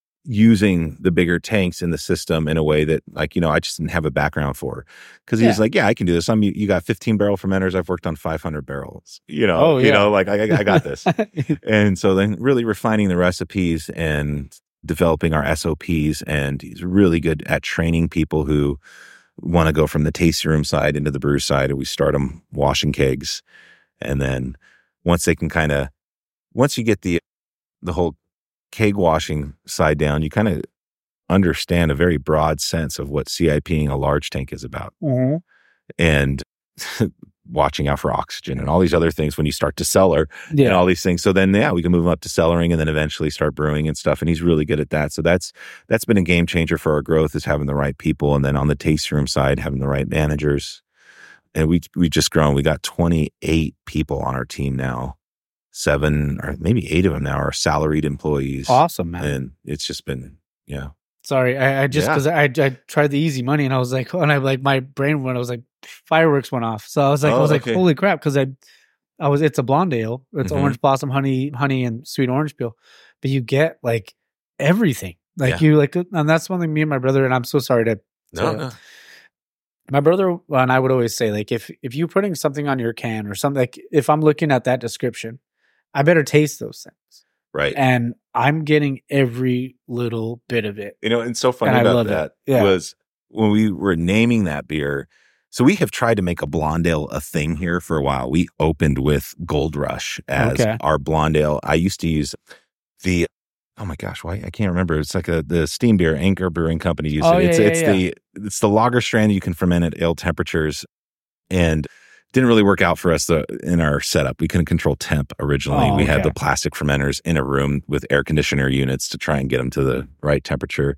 using the bigger tanks in the system in a way that, like, you know, I just didn't have a background for. Because he yeah. was like, yeah, I can do this. I'm, you, you got fifteen barrel fermenters. I've worked on five hundred barrels. You know, oh, yeah. you know, like I, I got this. And so then really refining the recipes and developing our S O Ps. And he's really good at training people who want to go from the tasting room side into the brew side. And we start them washing kegs. And then once they can kind of, once you get the, the whole keg washing side down, you kind of understand a very broad sense of what CIPing a large tank is about. Mm-hmm. And watching out for oxygen and all these other things when you start to cellar yeah. and all these things. So then, yeah, we can move up to cellaring and then eventually start brewing and stuff. And he's really good at that. So that's, that's been a game changer for our growth, is having the right people. And then on the tasting room side, having the right managers. And we, we just grown, we got twenty-eight people on our team now. Seven or maybe eight of them now are salaried employees. Awesome, man. And it's just been, yeah. Sorry, I, I just, because yeah. I, I tried the easy money, and I was like, and I like, my brain went, I was like, fireworks went off. So I was like, oh, I was okay. like, holy crap. Because I, I was, it's a blonde ale. It's mm-hmm. orange blossom, honey, honey, and sweet orange peel. But you get like everything. Like yeah. you like, and that's one thing me and my brother, and I'm so sorry to, to no, no. My brother and I would always say, like, if, if you're putting something on your can or something, like if I'm looking at that description, I better taste those things. Right. And I'm getting every little bit of it. You know, and so funny and about that yeah. was when we were naming that beer. So we have tried to make a blonde ale a thing here for a while. We opened with Gold Rush as okay. our blonde ale. I used to use the oh my gosh, why I can't remember. It's like a the steam beer Anchor Brewing Company used oh, it. Yeah, it's yeah, it's yeah. the it's the lager strand you can ferment at ale temperatures, and didn't really work out for us the, in our setup. We couldn't control temp originally. Oh, we okay. had the plastic fermenters in a room with air conditioner units to try and get them to the right temperature.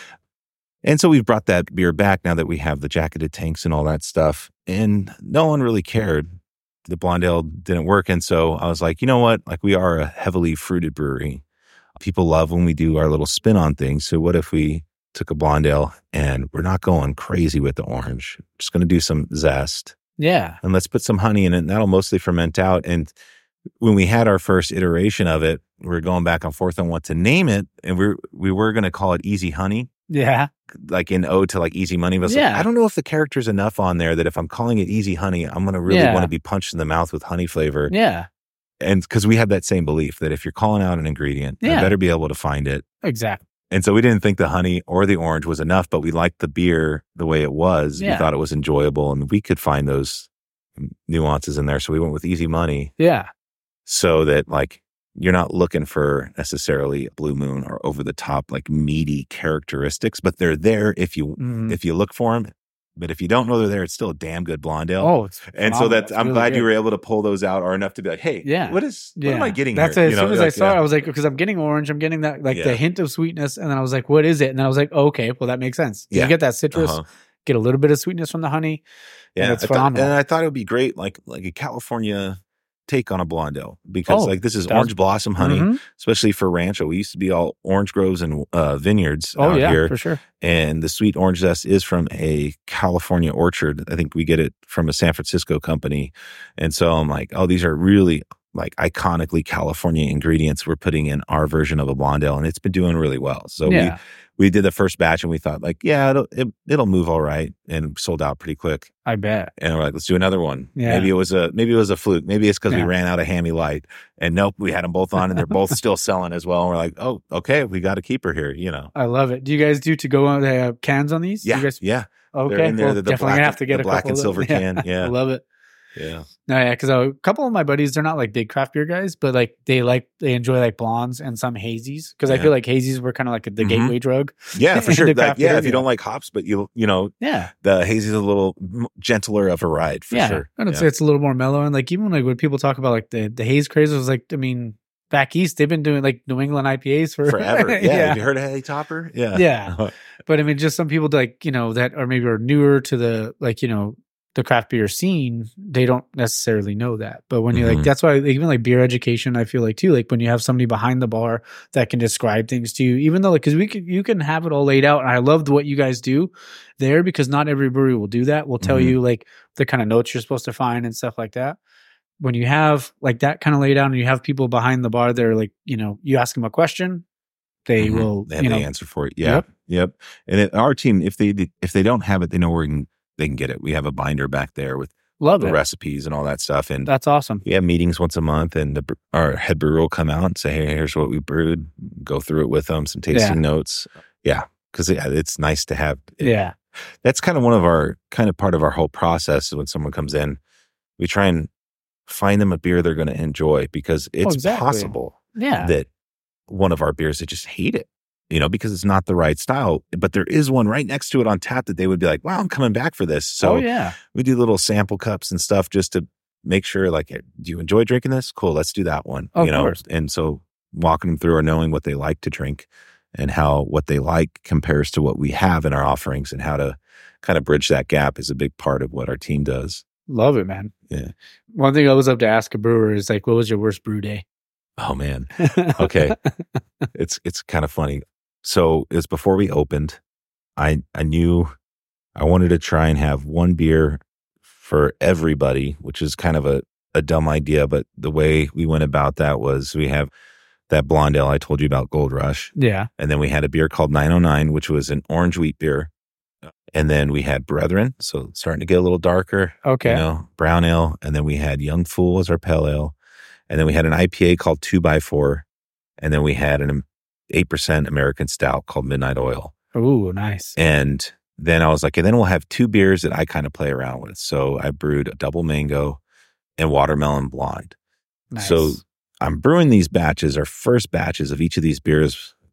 And so we've brought that beer back now that we have the jacketed tanks and all that stuff. And no one really cared. The blonde ale didn't work. And so I was like, you know what? Like, we are a heavily fruited brewery. People love when we do our little spin on things. So what if we took a blonde ale and we're not going crazy with the orange? We're just going to do some zest. Yeah. And let's put some honey in it. And that'll mostly ferment out. And when we had our first iteration of it, we were going back and forth on what to name it. And we we were going to call it Easy Honey. Yeah. Like in ode to like Easy Money. But I was Yeah. like, I don't know if the character's enough on there that if I'm calling it Easy Honey, I'm going to really Yeah. want to be punched in the mouth with honey flavor. Yeah. And because we have that same belief that if you're calling out an ingredient, Yeah. I better be able to find it. Exactly. And so we didn't think the honey or the orange was enough, but we liked the beer the way it was. Yeah. We thought it was enjoyable and we could find those nuances in there. So we went with Easy Money Yeah. so that like you're not looking for necessarily Blue Moon or over the top like meaty characteristics, but they're there if you Mhm. if you look for them. But if you don't know they're there, it's still a damn good blonde ale. Oh, it's and so phenomenal. that It's I'm really glad good. you were able to pull those out or enough to be like, hey, Yeah. what is what Yeah. am I getting That's here? it. As You soon know, as I like, saw yeah. it, I was like, because I'm getting orange, I'm getting that like Yeah. the hint of sweetness, and then I was like, what is it? And then I was like, oh, okay, well that makes sense. Yeah. You get that citrus, Uh-huh. get a little bit of sweetness from the honey. Yeah, and it's I thought, phenomenal. and I thought it would be great, like like a California take on a blonde ale, because Oh, like this is that's- orange blossom honey, Mhm. especially for Rancho. We used to be all orange groves and uh, vineyards Oh out yeah, here, for sure. and the sweet orange zest is from a California orchard. I think we get it from a San Francisco company, and so I'm like, oh, these are really like iconically California ingredients we're putting in our version of a blonde ale, and it's been doing really well. So Yeah. we. We did the first batch and we thought like, yeah, it'll, it, it'll move all right, and sold out pretty quick. I bet. And we're like, let's do another one. Yeah. Maybe it was a maybe it was a fluke. Maybe it's because Yeah. we ran out of Hammy Light. And nope, we had them both on, and they're both still selling as well. And we're like, oh, okay, we got to keep her here. You know. I love it. Do you guys do to go on the uh, cans on these? Yeah, You guys, yeah. okay. They're in there. Well, The, the definitely black, gonna have to get the a black couple and of silver those. can. Yeah, I love it. yeah. No, yeah, because a couple of my buddies, they're not like big craft beer guys, but like they like they enjoy like blondes and some hazies, because I Yeah. feel like hazies were kind of like the Mhm. gateway drug. Yeah, for in sure. the Like, craft yeah, beer, if you yeah. don't like hops, but you you know Yeah, the hazy's a little m- gentler of a ride for yeah, sure. and it's Yeah. it's a little more mellow, and like even like when people talk about like the the haze craze, it was like I mean back east they've been doing like New England I P As for Forever. Yeah. yeah. Have you heard of Hay Topper? Yeah. Yeah. But I mean, just some people like, you know, that are maybe are newer to the, like, you know, the craft beer scene, they don't necessarily know that. But when you Mhm. like, that's why even like beer education, I feel like too, like when you have somebody behind the bar that can describe things to you, even though like, cause we could, you can have it all laid out. And I loved what you guys do there, because not every brewery will do that. Will tell Mhm. you like the kind of notes you're supposed to find and stuff like that. When you have like that kind of laid out and you have people behind the bar, they're like, you know, you ask them a question, they Mhm. will, They have you the know, answer for it. Yeah. Yep. Yep. And it, our team, if they if they don't have it, they know where we can, they can get it. We have a binder back there with love the it. recipes and all that stuff. And That's awesome. we have meetings once a month, and the, bre- our head brewer will come out and say, hey, here's what we brewed. Go through it with them, some tasting notes. Yeah. Because yeah, it's nice to have. It. Yeah. That's kind of one of our, kind of part of our whole process. When someone comes in, we try and find them a beer they're going to enjoy, because it's exactly. possible Yeah. that one of our beers, they just hate it, you know, because it's not the right style. But there is one right next to it on tap that they would be like, wow, I'm coming back for this. So oh yeah. we do little sample cups and stuff just to make sure, like, hey, do you enjoy drinking this? Cool, let's do that one. Of you know, course. and so walking them through or knowing what they like to drink and how what they like compares to what we have in our offerings, and how to kind of bridge that gap is a big part of what our team does. Love it, man. Yeah. One thing I always love to ask a brewer is like, what was your worst brew day? Oh man. Okay. it's it's kind of funny. So it was before we opened. I I knew I wanted to try and have one beer for everybody, which is kind of a, a dumb idea, but the way we went about that was we have that blonde ale I told you about, Gold Rush. Yeah. And then we had a beer called nine oh nine, which was an orange wheat beer. And then we had Brethren, so starting to get a little darker. Okay. You know, brown ale. And then we had Young Fool as our pale ale. And then we had an I P A called two by four. And then we had an eight percent American Stout called Midnight Oil. Ooh, nice. And then I was like, and then we'll have two beers that I kind of play around with. So I brewed a double mango and watermelon blonde. Nice. So I'm brewing these batches, our first batches of each of these beers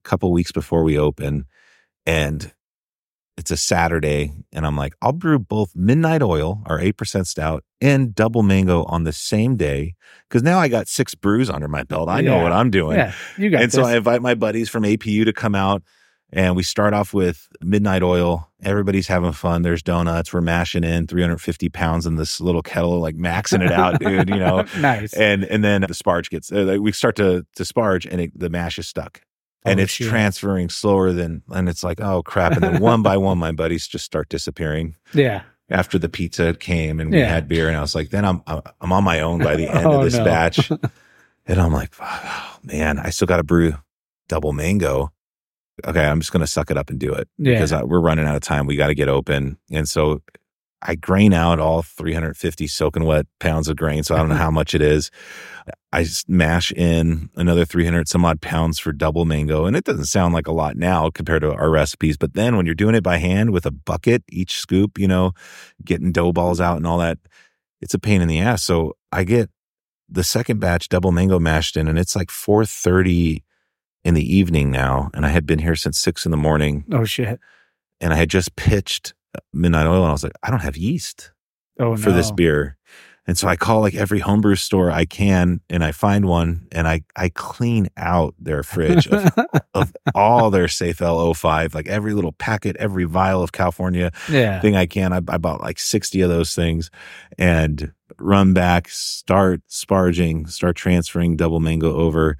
couple weeks before we open, and it's a Saturday, and I'm like, I'll brew both Midnight Oil, our eight percent stout, and Double Mango on the same day, because now I got six brews under my belt. I know yeah. what I'm doing. Yeah, you got and this. So I invite my buddies from A P U to come out, and we start off with Midnight Oil. Everybody's having fun. There's donuts. We're mashing in three hundred fifty pounds in this little kettle, like maxing it out, dude, you know. Nice. And and then the sparge gets, uh, we start to, to sparge, and it, the mash is stuck. And oh, it's shit. transferring slower than, and it's like, oh crap. And then one by one, my buddies just start disappearing. Yeah. After the pizza came and we yeah. had beer, and I was like, then I'm, I'm on my own by the end oh, of this no. batch. And I'm like, oh, man, I still got to brew Double Mango. Okay. I'm just going to suck it up and do it yeah. because I, we're running out of time. We got to get open. And so I grain out all three hundred fifty soaking wet pounds of grain. So I don't know how much it is. I mash in another three hundred some odd pounds for Double Mango. And it doesn't sound like a lot now compared to our recipes. But then when you're doing it by hand with a bucket, each scoop, you know, getting dough balls out and all that, it's a pain in the ass. So I get the second batch Double Mango mashed in, and it's like four thirty in the evening now. And I had been here since six in the morning. Oh, shit. And I had just pitched Midnight Oil, and I was like, I don't have yeast oh, for no. this beer. And so I call like every homebrew store I can, and I find one, and I, I clean out their fridge of, of all their Safel oh five, like every little packet, every vial of California yeah. thing I can. I, I bought like sixty of those things and run back, start sparging, start transferring Double Mango over.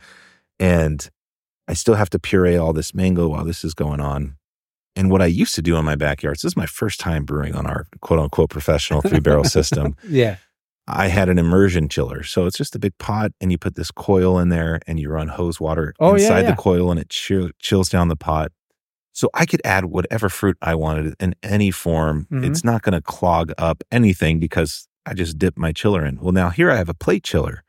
And I still have to puree all this mango while this is going on. And what I used to do in my backyard, so this is my first time brewing on our quote unquote professional three barrel system. Yeah. I had an immersion chiller. So it's just a big pot, and you put this coil in there, and you run hose water oh, inside yeah, yeah. the coil, and it chill, chills down the pot. So I could add whatever fruit I wanted in any form. Mm-hmm. It's not going to clog up anything because I just dip my chiller in. Well, now here I have a plate chiller.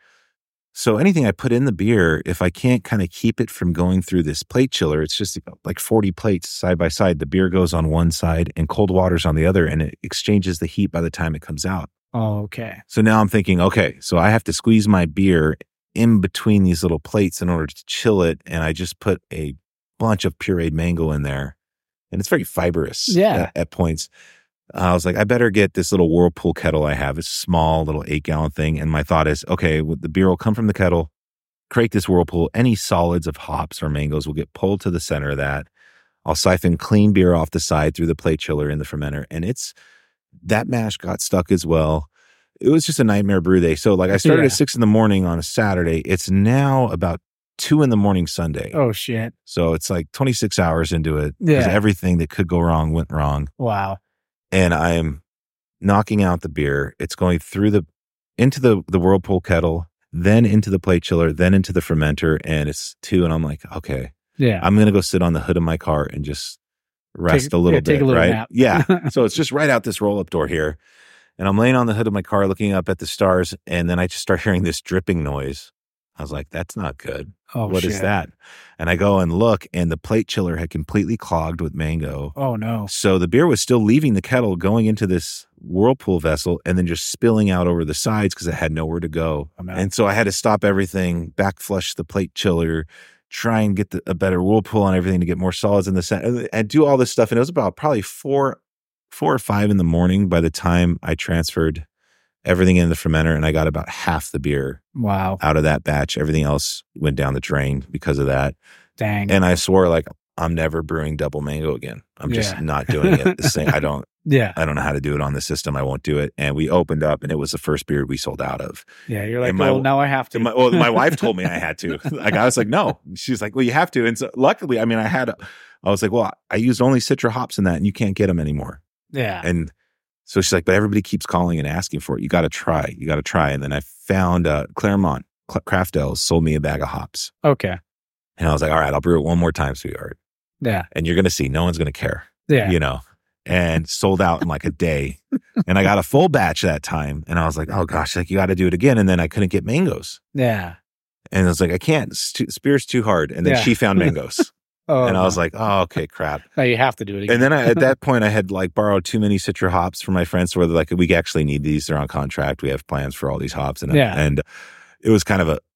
So anything I put in the beer, if I can't kind of keep it from going through this plate chiller, it's just like forty plates side by side. The beer goes on one side and cold water's on the other, and it exchanges the heat by the time it comes out. Oh, okay. So now I'm thinking, okay, so I have to squeeze my beer in between these little plates in order to chill it. And I just put a bunch of pureed mango in there, and it's very fibrous yeah. at, at points. Uh, I was like, I better get this little Whirlpool kettle I have. It's a small little eight gallon thing. And my thought is, okay, well, the beer will come from the kettle, create this Whirlpool. Any solids of hops or mangoes will get pulled to the center of that. I'll siphon clean beer off the side through the plate chiller in the fermenter. And it's, that mash got stuck as well. It was just a nightmare brew day. So like I started yeah. at six in the morning on a Saturday. It's now about two in the morning Sunday. Oh, shit. So it's like twenty-six hours into it. Yeah. Everything that could go wrong went wrong. Wow. And I am knocking out the beer. It's going through the, into the, the Whirlpool kettle, then into the plate chiller, then into the fermenter. And it's two. And I'm like, okay, yeah, I'm going to go sit on the hood of my car and just rest take, a little yeah, bit. Take a little right. nap. Yeah. So it's just right out this roll up door here. And I'm laying on the hood of my car looking up at the stars. And then I just start hearing this dripping noise. I was like, that's not good. Oh, what shit. is that? And I go and look, and the plate chiller had completely clogged with mango. Oh, no. So the beer was still leaving the kettle, going into this Whirlpool vessel, and then just spilling out over the sides because it had nowhere to go. Oh, and so I had to stop everything, back flush the plate chiller, try and get the, a better Whirlpool on everything to get more solids in the center, and do all this stuff. And it was about probably four, four or five in the morning by the time I transferred everything in the fermenter, and I got about half the beer wow. out of that batch. Everything else went down the drain because of that. Dang. And I swore, like, I'm never brewing Double Mango again. I'm yeah. just not doing it. The same. I don't. Yeah. I don't know how to do it on the system. I won't do it. And we opened up, and it was the first beer we sold out of. Yeah, you're like, my, well, now I have to. My, well, my wife told me I had to. Like, I was like, no. She's like, well, you have to. And so, luckily, I mean, I had. A, I was like, well, I used only Citra hops in that, and you can't get them anymore. Yeah. And so she's like, but everybody keeps calling and asking for it. You got to try. You got to try. And then I found uh, Claremont Craft Ales sold me a bag of hops. Okay. And I was like, all right, I'll brew it one more time, sweetheart. Yeah. And you're going to see, no one's going to care. Yeah. You know, and sold out in like a day. And I got a full batch that time. And I was like, oh gosh, like you got to do it again. And then I couldn't get mangoes. Yeah. And I was like, I can't. It's too, Spear's too hard. And then yeah. she found mangoes. Oh, and I was like, oh, okay, crap. Now you have to do it again. And then I, at that point, I had like borrowed too many Citra hops from my friends where they're like, we actually need these. They're on contract. We have plans for all these hops. And, yeah. and it was kind of a,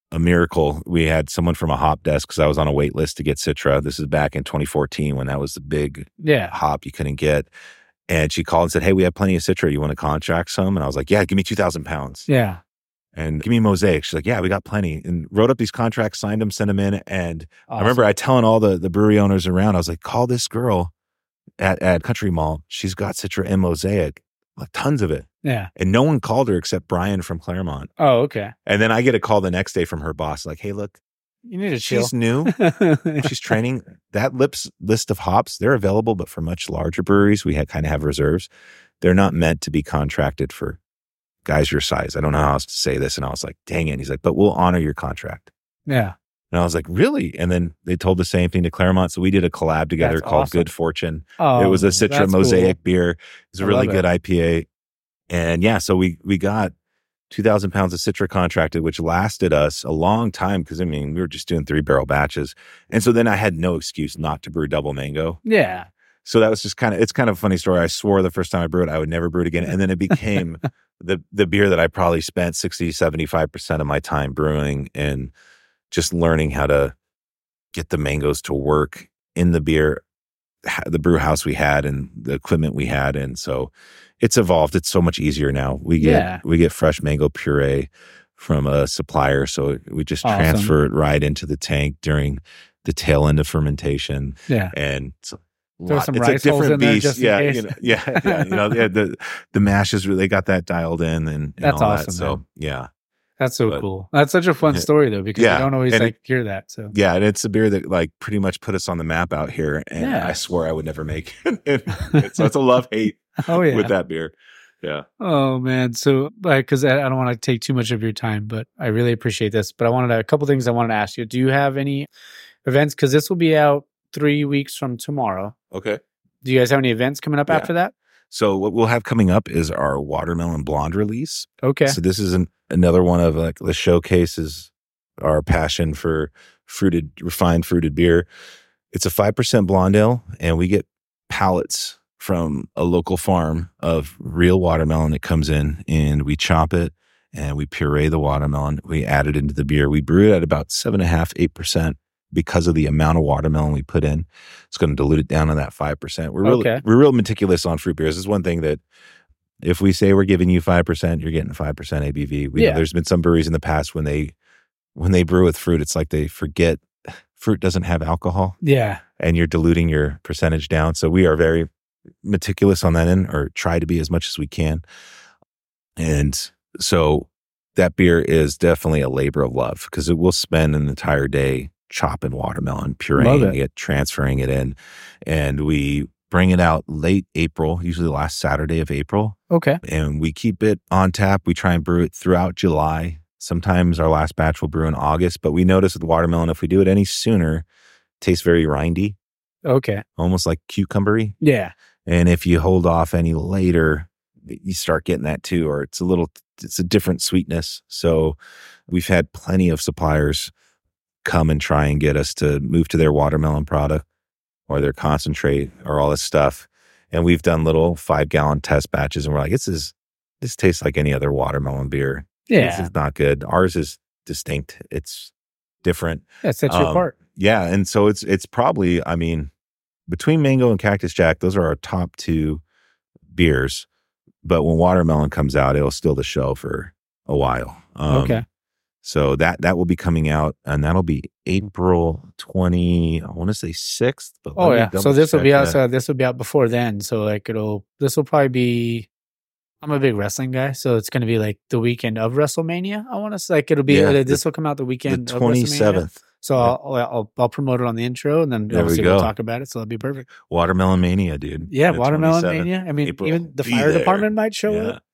a miracle. We had someone from a hop desk because I was on a wait list to get Citra. This is back in twenty fourteen when that was the big yeah. hop you couldn't get. And she called and said, hey, we have plenty of Citra. You want to contract some? And I was like, yeah, give me two thousand pounds. Yeah. And give me Mosaic. She's like, yeah, we got plenty. And wrote up these contracts, signed them, sent them in. And awesome. I remember I telling all the, the brewery owners around, I was like, call this girl at, at Country Mall. She's got Citra and Mosaic, like tons of it. Yeah. And no one called her except Brian from Claremont. Oh, okay. And then I get a call the next day from her boss, like, hey, look, you need to chill. She's new. She's training. That lips list of hops, they're available, but for much larger breweries, we had kind of have reserves. They're not meant to be contracted for guys your size. I don't know how else to say this. And I was like, dang it. And he's like, but we'll honor your contract. Yeah. And I was like, really? And then they told the same thing to Claremont. So we did a collab together That's called awesome. Good Fortune. Oh, it was a Citra Mosaic cool. beer. It was a I really good it. I P A. And yeah, so we we got two thousand pounds of Citra contracted, which lasted us a long time because, I mean, we were just doing three barrel batches. And so then I had no excuse not to brew double mango. Yeah. So that was just kind of, it's kind of a funny story. I swore the first time I brewed it, I would never brew it again. And then it became the the beer that I probably spent sixty, seventy-five percent of my time brewing and just learning how to get the mangoes to work in the beer, the brew house we had and the equipment we had. And so it's evolved. It's so much easier now. We get yeah. we get fresh mango puree from a supplier. So we just awesome. transfer it right into the tank during the tail end of fermentation. Yeah. And so There's some it's rice a holes different in beast. there just yeah, in case. You know, yeah, yeah. You know, yeah, the the mash is really, they got that dialed in and, and that's all awesome. that. So man. yeah. That's so but, cool. That's such a fun yeah, story though, because yeah, you don't always and like it, hear that. So yeah, and it's a beer that like pretty much put us on the map out here. And yeah. I swore I would never make it. So it's a love hate oh, yeah. with that beer. Yeah. Oh man. So because I, I don't want to take too much of your time, but I really appreciate this. But I wanted to, a couple things I wanted to ask you. Do you have any events? Because this will be out three weeks from tomorrow. Okay. Do you guys have any events coming up yeah. after that? So what we'll have coming up is our watermelon blonde release. Okay. So this is an, another one of like the showcases our passion for fruited, refined fruited beer. It's a five percent blonde ale, and we get pallets from a local farm of real watermelon that comes in, and we chop it and we puree the watermelon. We add it into the beer. We brew it at about seven and a half, eight percent. Because of the amount of watermelon we put in, it's going to dilute it down to that five percent. We're real, okay. we're real meticulous on fruit beers. This is one thing that if we say we're giving you five percent, you're getting five percent A B V. We yeah. know there's been some breweries in the past when they, when they brew with fruit, it's like they forget fruit doesn't have alcohol. Yeah. And you're diluting your percentage down. So we are very meticulous on that end, or try to be as much as we can. And so that beer is definitely a labor of love because it will spend an entire day chopping watermelon, pureeing it. it, transferring it in. And we bring it out late April, usually the last Saturday of April. Okay. And we keep it on tap. We try and brew it throughout July. Sometimes our last batch will brew in August, but we notice with watermelon, if we do it any sooner, it tastes very rindy. Okay. Almost like cucumbery. Yeah. And if you hold off any later, you start getting that too, or it's a little, it's a different sweetness. So we've had plenty of suppliers come and try and get us to move to their watermelon product or their concentrate or all this stuff. And we've done little five gallon test batches and we're like, this is, this tastes like any other watermelon beer. Yeah. This is not good. Ours is distinct. It's different. Yeah, it sets you um, apart. Yeah. And so it's, it's probably, I mean, between Mango and Cactus Jack, those are our top two beers. But when watermelon comes out, it'll steal the show for a while. Um, okay. So that that will be coming out, and that'll be April twentieth. I want to say sixth. But oh yeah, so this will be out. So this will be out before then. So like it'll. This will probably be. I'm a big wrestling guy, so it's going to be like the weekend of WrestleMania. I want to say like it'll be. Yeah, this the, will come out the weekend. The twenty-seventh. So yeah. I'll, I'll I'll promote it on the intro, and then there obviously we we'll talk about it. So that'll be perfect. Watermelon Mania, dude. Yeah, the Watermelon Mania. I mean, April. even the be fire there. department might show yeah. up.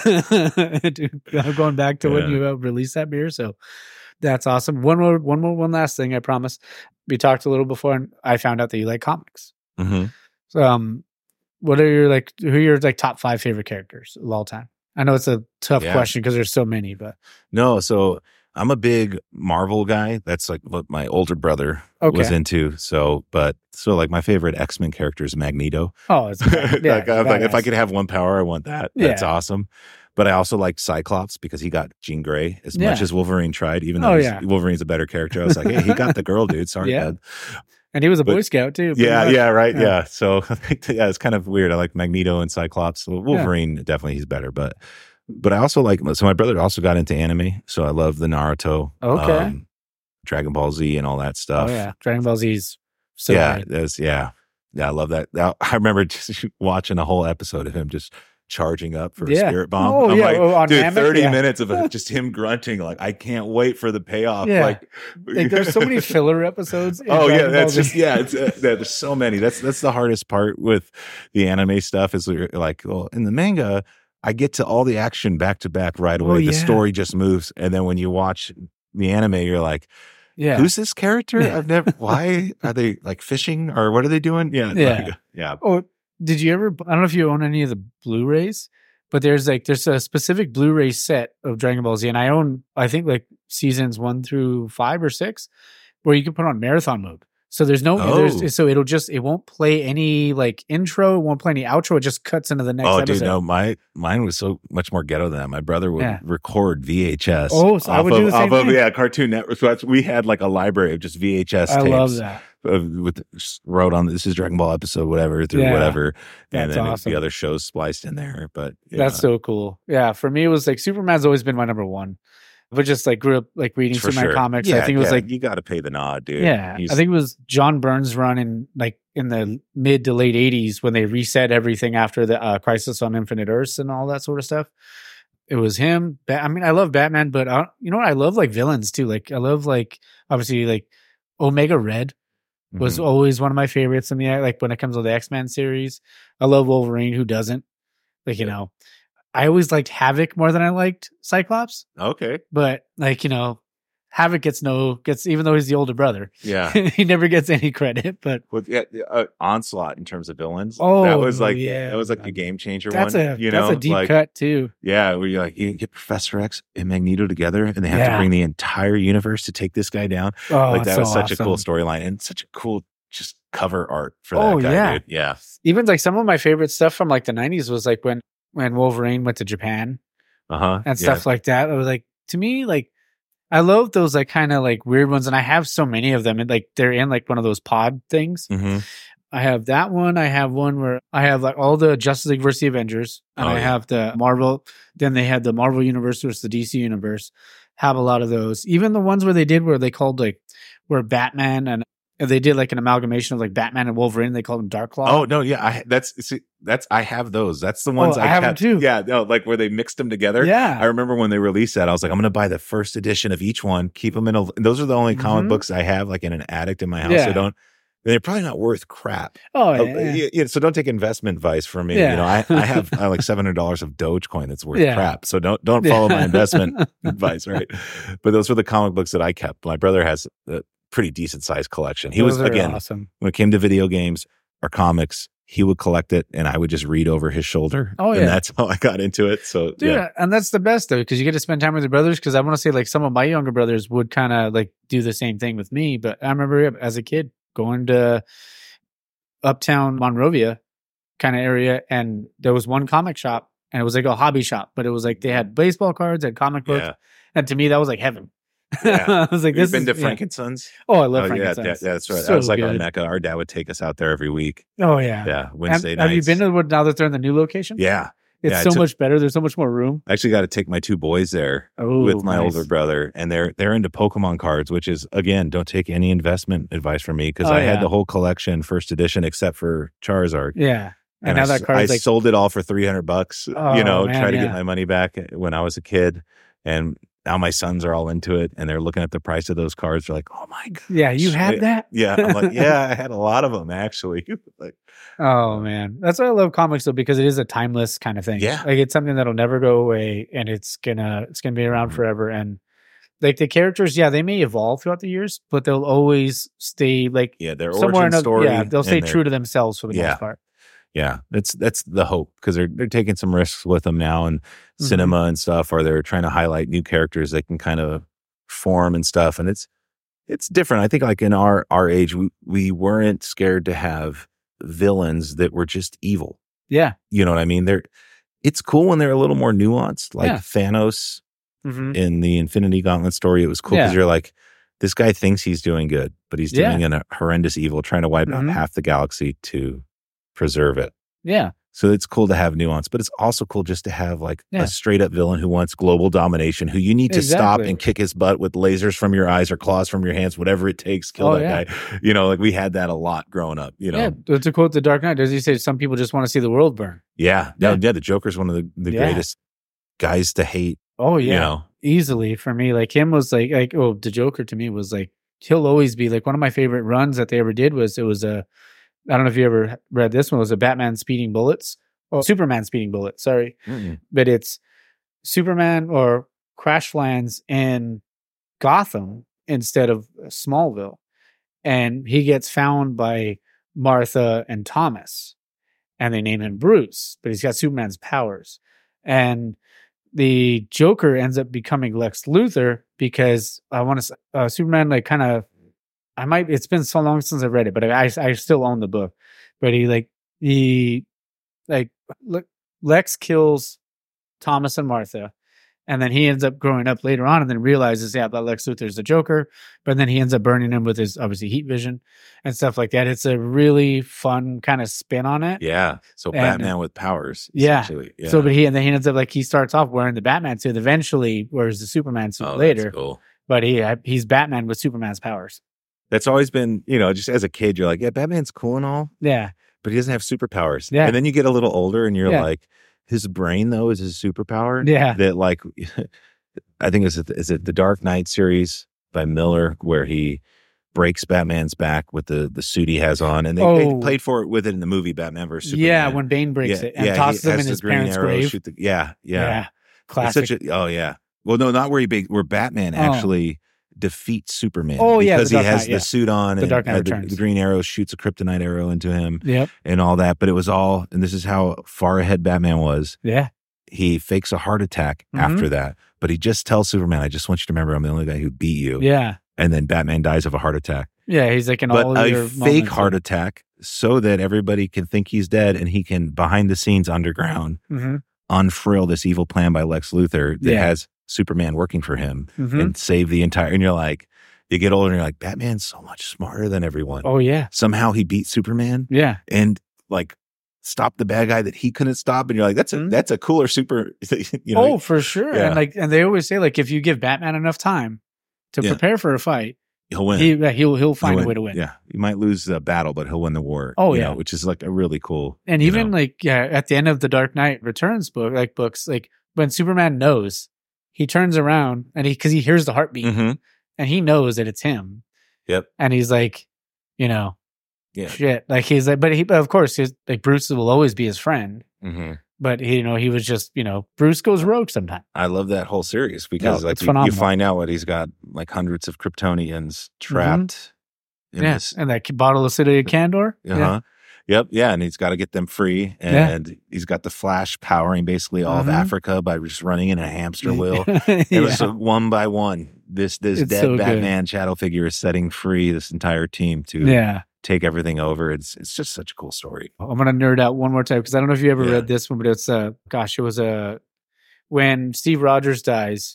Yeah. Dude, I'm going back to yeah. when you uh, released that beer, so. That's awesome. One more, one more, one last thing. I promise. We talked a little before, and I found out that you like comics. Mm-hmm. So, um, what are your like? Who are your like top five favorite characters of all time? I know it's a tough yeah. question because there's so many, but no. So I'm a big Marvel guy. That's like what my older brother okay. was into. So, but so like my favorite X-Men character is Magneto. Oh, it's yeah, like, I'm like if I could have one power, I want that. That's yeah. awesome. But I also liked Cyclops because he got Jean Grey as Yeah. much as Wolverine tried, even though Oh, he's- yeah. Wolverine's a better character. I was like, hey, he got the girl, dude. Sorry, Yeah. bud. And he was a But- Boy Scout too. pretty Yeah, much. yeah, right. Yeah. Yeah. So yeah, it's kind of weird. I like Magneto and Cyclops. Well, Wolverine, definitely he's better. But but I also like, so my brother also got into anime. So I love the Naruto, Okay. um, Dragon Ball Z and all that stuff. Oh yeah, Dragon Ball Z's so yeah, great. there's yeah. Yeah, I love that. Now, I remember just watching a whole episode of him just charging up for a Yeah. spirit bomb. Oh, I'm yeah. like, Oh, on dude, Namek, thirty yeah. minutes of just him grunting. Like, I can't wait for the payoff. Yeah. Like, Like, there's so many filler episodes. in Oh yeah, Dragon Ball that's Z. just yeah. It's uh, there's so many. That's that's the hardest part with the anime stuff. Is you're like, well, in the manga, I get to all the action back to back right away. Oh, The yeah. story just moves, and then when you watch the anime, you're like, yeah. who's this character? I've never. Why are they like fishing or what are they doing? Yeah, Yeah. like, yeah. Oh, did you ever? I don't know if you own any of the Blu-rays, but there's like there's a specific Blu-ray set of Dragon Ball Z, and I own I think like seasons one through five or six, where you can put on marathon mode. So there's no, Oh. there's, so it'll just it won't play any like intro, it won't play any outro. It just cuts into the next Oh, episode. dude, no, my mine was so much more ghetto than that. My brother would Yeah. record V H S. Oh, so I off would of, do the same off of thing. yeah, Cartoon Network. So that's, we had like a library of just V H S I tapes. love that. Of, with just wrote on this is Dragon Ball episode whatever through Yeah. whatever, and That's then awesome. the other shows spliced in there. But yeah. That's so cool. Yeah, for me it was like Superman's always been my number one. But just like grew up like reading For Superman sure. comics. Yeah, I think it was yeah, like you got to pay the nod, dude. yeah, He's- I think it was John Burns' run in like in the mid to late eighties when they reset everything after the uh, Crisis on Infinite Earths and all that sort of stuff. It was him. Ba- I mean, I love Batman, but I, you know what? I love like villains too. Like I love like obviously like Omega Red was Mhm. always one of my favorites in the like when it comes to the X-Men series. I love Wolverine. Who doesn't? Like you Yeah. know, I always liked Havoc more than I liked Cyclops. okay. But like you know, Havoc gets no gets even though he's the older brother, Yeah. he never gets any credit. But With yeah, uh, Onslaught in terms of villains, Oh, that was like yeah. that was like a game changer that's one. a you know, that's a deep like, cut too. Yeah, where you're like you get Professor X and Magneto together, and they have to Yeah. bring the entire universe to take this guy down. Oh, like it's that so was such a cool awesome. storyline and such a cool just cover art for that Oh, guy, yeah. dude. Yeah. Even like some of my favorite stuff from like the nineties was like when when Wolverine went to Japan Uh huh. and stuff like that. It was like to me like I love those like kind of like weird ones, and I have so many of them. And like they're in like one of those pod things. hmm I have that one. I have one where I have like all the Justice League versus the Avengers, and Oh, I yeah. have the Marvel. Then they had the Marvel universe versus the D C universe. Have a lot of those. Even the ones where they did where they called like where Batman and they did like an amalgamation of like Batman and Wolverine. They called them Dark Claw. Oh no, yeah, I that's see, that's I have those. That's the ones Oh, I, I have 'em kept. too. Yeah, no, like where they mixed them together. yeah. I remember when they released that, I was like, I'm going to buy the first edition of each one, keep them in a. And those are the only comic Mhm. books I have, like in an attic in my house. Yeah. So don't. They're probably not worth crap. oh, Oh, yeah. yeah, yeah, so don't take investment advice from me. Yeah. You know, I, I have uh, like seven hundred dollars of Dogecoin that's worth Yeah. crap. So don't don't follow my investment advice, right? But those were the comic books that I kept. My brother has a pretty decent sized collection. He Those was are again awesome. when it came to video games or comics, he would collect it, and I would just read over his shoulder. Oh, yeah. and that's how I got into it. So Dude, yeah, and that's the best though, because you get to spend time with your brothers. Because I want to say, like, some of my younger brothers would kind of like do the same thing with me. But I remember as a kid going to uptown Monrovia kind of area, and there was one comic shop, and it was like a hobby shop, but it was like they had baseball cards and comic books, yeah. and to me that was like heaven. Yeah. I was like, You've this been is to yeah. Frankensons? Oh, I love Oh, yeah, Frankenstein. yeah, yeah, that's right. So that was like our good. mecca. Our dad would take us out there every week. Oh yeah. Yeah, And Wednesday have nights. you been to the now that they're in the new location? Yeah, it's yeah, I so took- much better. There's so much more room. I actually got to take my two boys there Oh, with my nice. older brother, and they're they're into Pokemon cards, which is again, don't take any investment advice from me because Oh, I had yeah. the whole collection first edition except for Charizard. Yeah, and, And now I, that s- card's I like sold it all for three hundred bucks. Oh, you know, man, try to yeah. get my money back when I was a kid, and now my sons are all into it, and they're looking at the price of those cards. They're like, "Oh my god!" yeah, you had Yeah. that. Yeah, I'm like, "Yeah, I had a lot of them actually." like, Oh man, that's why I love comics though, because it is a timeless kind of thing. Yeah. like it's something that'll never go away, and it's gonna it's gonna be around Mhm. forever. And like the characters, yeah, they may evolve throughout the years, but they'll always stay like yeah, their somewhere origin in a, story. yeah, they'll stay and their- true to themselves for the Yeah. most part. Yeah, that's that's the hope because they're they're taking some risks with them now and Mhm. cinema and stuff, or they're trying to highlight new characters they can kind of form and stuff, and it's it's different. I think like in our our age, we we weren't scared to have villains that were just evil. Yeah, You know what I mean? They're it's cool when they're a little more nuanced, like Yeah. Thanos Mm-hmm. in the Infinity Gauntlet story. It was cool because Yeah. you're like, this guy thinks he's doing good, but he's Yeah. doing an, a horrendous evil, trying to wipe Mhm. out half the galaxy to preserve it. Yeah. So it's cool to have nuance, but it's also cool just to have like Yeah. a straight up villain who wants global domination, who you need to stop Exactly. and kick his butt with lasers from your eyes or claws from your hands, whatever it takes, kill Oh, that yeah. guy. You know, like we had that a lot growing up, you know? Yeah. It's a quote, The Dark Knight. Does he say some people just want to see the world burn? Yeah. Yeah. No, yeah. The Joker's one of the, the Yeah. greatest guys to hate. Oh, yeah. You know? Easily for me. Like him was like, like, oh, the Joker to me was like, he'll always be like one of my favorite runs that they ever did was, it was a, I don't know if you ever read this one, it was a Batman Speeding Bullets. Oh, Superman Speeding Bullets, sorry. Mm-mm. But it's Superman or crash lands in Gotham instead of Smallville. And he gets found by Martha and Thomas. And they name him Bruce, but he's got Superman's powers. And the Joker ends up becoming Lex Luthor because I want to, uh, Superman, like, kind of, I might, it's been so long since I've read it, but I, I still own the book. But he, like, he, like, Le- Lex kills Thomas and Martha. And then he ends up growing up later on and then realizes, yeah, that Lex Luthor is the Joker. But then he ends up burning him with his, obviously, heat vision and stuff like that. It's a really fun kind of spin on it. Yeah. So And- Batman with powers. Yeah. essentially. Yeah. So, but he, and then he ends up, like, he starts off wearing the Batman suit, eventually wears the Superman suit oh, later. That's cool. But he he's Batman with Superman's powers. That's always been, you know, just as a kid, you're like, yeah, Batman's cool and all, Yeah. but he doesn't have superpowers. Yeah. And then you get a little older and you're Yeah. like, his brain, though, is his superpower. Yeah. That, like, I think it's, is it the Dark Knight series by Miller, where he breaks Batman's back with the, the suit he has on. And they, Oh. they played for it with it in the movie Batman versus Superman. Yeah, when Bane breaks yeah, it and yeah, he tosses him has in the his green parents' arrow, grave. shoot the- yeah, yeah. It's Classic. such a, oh, yeah. Well, no, not where he big, where Batman Oh. actually defeats Superman. Oh, yeah, because the he Dark has Knight, the yeah. suit on, The and Dark Knight uh, the, Returns. the green arrow shoots a kryptonite arrow into him, Yep. and all that. But it was all, and this is how far ahead Batman was. Yeah. He fakes a heart attack Mhm. after that, but he just tells Superman, "I just want you to remember, I'm the only guy who beat you." Yeah. And then Batman dies of a heart attack, Yeah. He's like in but all a your fake moments heart of- attack, so that everybody can think he's dead, and he can behind the scenes underground Mhm. unfurl this evil plan by Lex Luthor that Yeah. has Superman working for him Mhm. and save the entire. And you're like, you get older and you're like, Batman's so much smarter than everyone. Oh, yeah. Somehow he beat Superman Yeah. and like stopped the bad guy that he couldn't stop. And you're like, that's a Mhm. that's a cooler super. You know, Oh, for sure. Yeah. And like, and they always say, like, if you give Batman enough time to Yeah. prepare for a fight, he'll win. he, yeah, he'll he'll find He'll a way to win. Yeah, he might lose the battle, but he'll win the war. Oh, you yeah. know, which is like a really cool. And you even know, like, yeah, at the end of the Dark Knight Returns book, like books, like when Superman knows, he turns around and he, cause he hears the heartbeat Mhm. and he knows that it's him. Yep. And he's like, you know, Yeah. shit. Like he's like, but he, but of course, his, like Bruce will always be his friend. hmm But he, you know, he was just, you know, Bruce goes rogue sometimes. I love that whole series because No, like it's you, you phenomenal. find out what he's got like hundreds of Kryptonians trapped in Yeah. this. And that bottle of City of Candor. Uh-huh. Yep. Yeah. And he's got to get them free. And he's got the Flash powering basically all Mhm. of Africa by just running in a hamster wheel. yeah. It was uh, one by one. This this It's dead so good. Batman shadow figure is setting free this entire team to yeah. take everything over. It's it's just such a cool story. I'm gonna nerd out one more time because I don't know if you ever Yeah. read this one, but it's uh gosh, it was a uh, when Steve Rogers dies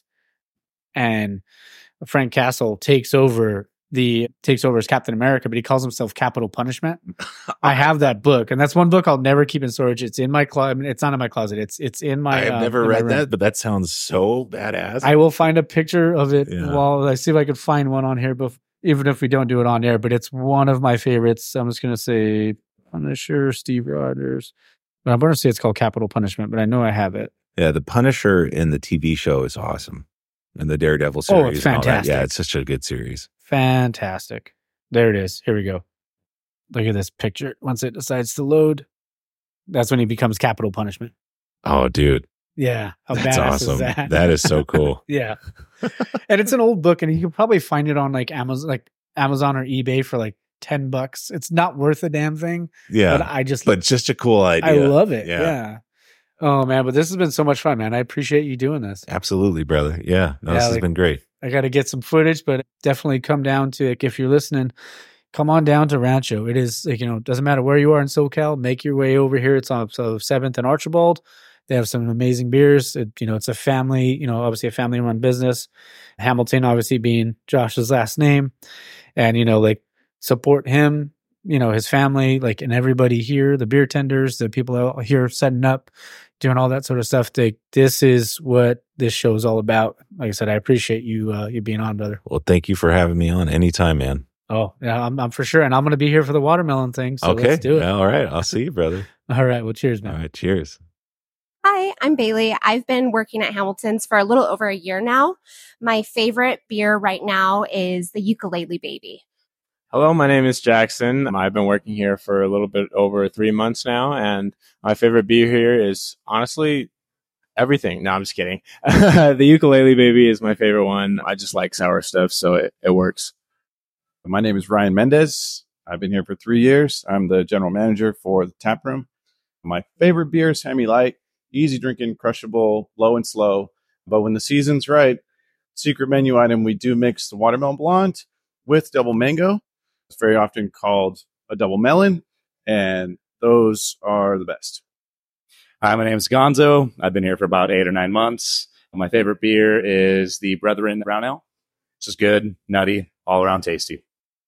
and Frank Castle takes over the takes over as Captain America, but he calls himself Capital Punishment. I have that book, and that's one book I'll never keep in storage. It's in my closet. I mean, it's not in my closet. It's it's in my. I have uh, never in my read room. that, but that sounds so badass. I will find a picture of it Yeah. while I see if I can find one on here, bef- even if we don't do it on air. But it's one of my favorites. I'm just gonna say Punisher, Steve Rogers. But I'm gonna say it's called Capital Punishment, but I know I have it. yeah, the Punisher in the T V show is awesome, and the Daredevil series. Oh, it's and all that. fantastic. Yeah, it's such a good series. Fantastic. There it is. Here we go. Look at this picture. Once it decides to load, that's when he becomes Capital Punishment. Oh, dude, Yeah. How that's badass awesome. is that? That is so cool. Yeah. And it's an old book, and you can probably find it on like Amazon, like Amazon or eBay for like ten bucks. It's not worth a damn thing. Yeah, But I just, but just a cool idea. I love it. Yeah. Yeah. Oh man, but this has been so much fun, man. I appreciate you doing this. Absolutely, brother. Yeah, no, Yeah, this has like- been great. I got to get some footage, but definitely come down to, like, if you're listening, come on down to Rancho. It is, like, you know, doesn't matter where you are in SoCal, make your way over here. It's on so seventh and Archibald. They have some amazing beers. It, you know, it's a family, you know, obviously a family run business. Hamilton, obviously being Josh's last name. And, you know, like support him, you know, his family, like, and everybody here, the beer tenders, the people out here setting up, doing all that sort of stuff. They, this is what this show is all about. Like I said, I appreciate you, uh, you being on, brother. Well, thank you for having me on anytime, man. Oh, yeah, I'm, I'm for sure. And I'm going to be here for the watermelon thing. So okay. Let's do it. Yeah, all right. I'll see you, brother. All right. Well, cheers, man. All right. Cheers. Hi, I'm Bailey. I've been working at Hamilton's for a little over a year now. My favorite beer right now is the Ukulele Baby. Hello, my name is Jackson. I've been working here for a little bit over three months now, and my favorite beer here is honestly everything. No, I'm just kidding. The Ukulele Baby is my favorite one. I just like sour stuff, so it, it works. My name is Ryan Mendez. I've been here for three years. I'm the general manager for the tap room. My favorite beer is Hemi Light. Easy drinking, crushable, low and slow. But when the season's right, secret menu item, we do mix the watermelon blonde with double mango. It's very often called a double melon, and those are the best. Hi, my name is Gonzo. I've been here for about eight or nine months. My favorite beer is the Brethren Brown Ale. It's just good, nutty, all around tasty.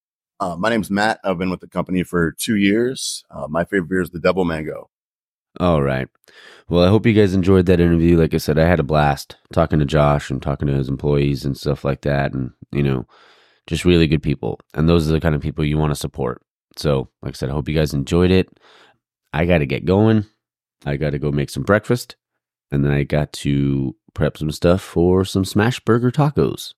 Uh, my name's Matt. I've been with the company for two years. Uh, my favorite beer is the double mango. All right. Well, I hope you guys enjoyed that interview. Like I said, I had a blast talking to Josh and talking to his employees and stuff like that. And, you know, just really good people. And those are the kind of people you want to support. So, like I said, I hope you guys enjoyed it. I got to get going. I got to go make some breakfast. And then I got to prep some stuff for some smash burger tacos.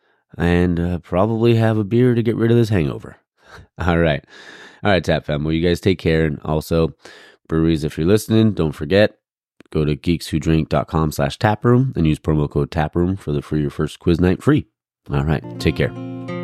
And uh, probably have a beer to get rid of this hangover. All right. All right, Tap Fam. Well, you guys take care. And also, breweries, if you're listening, don't forget, go to geekswhodrink.com slash taproom and use promo code taproom for the for your first quiz night free. All right, take care.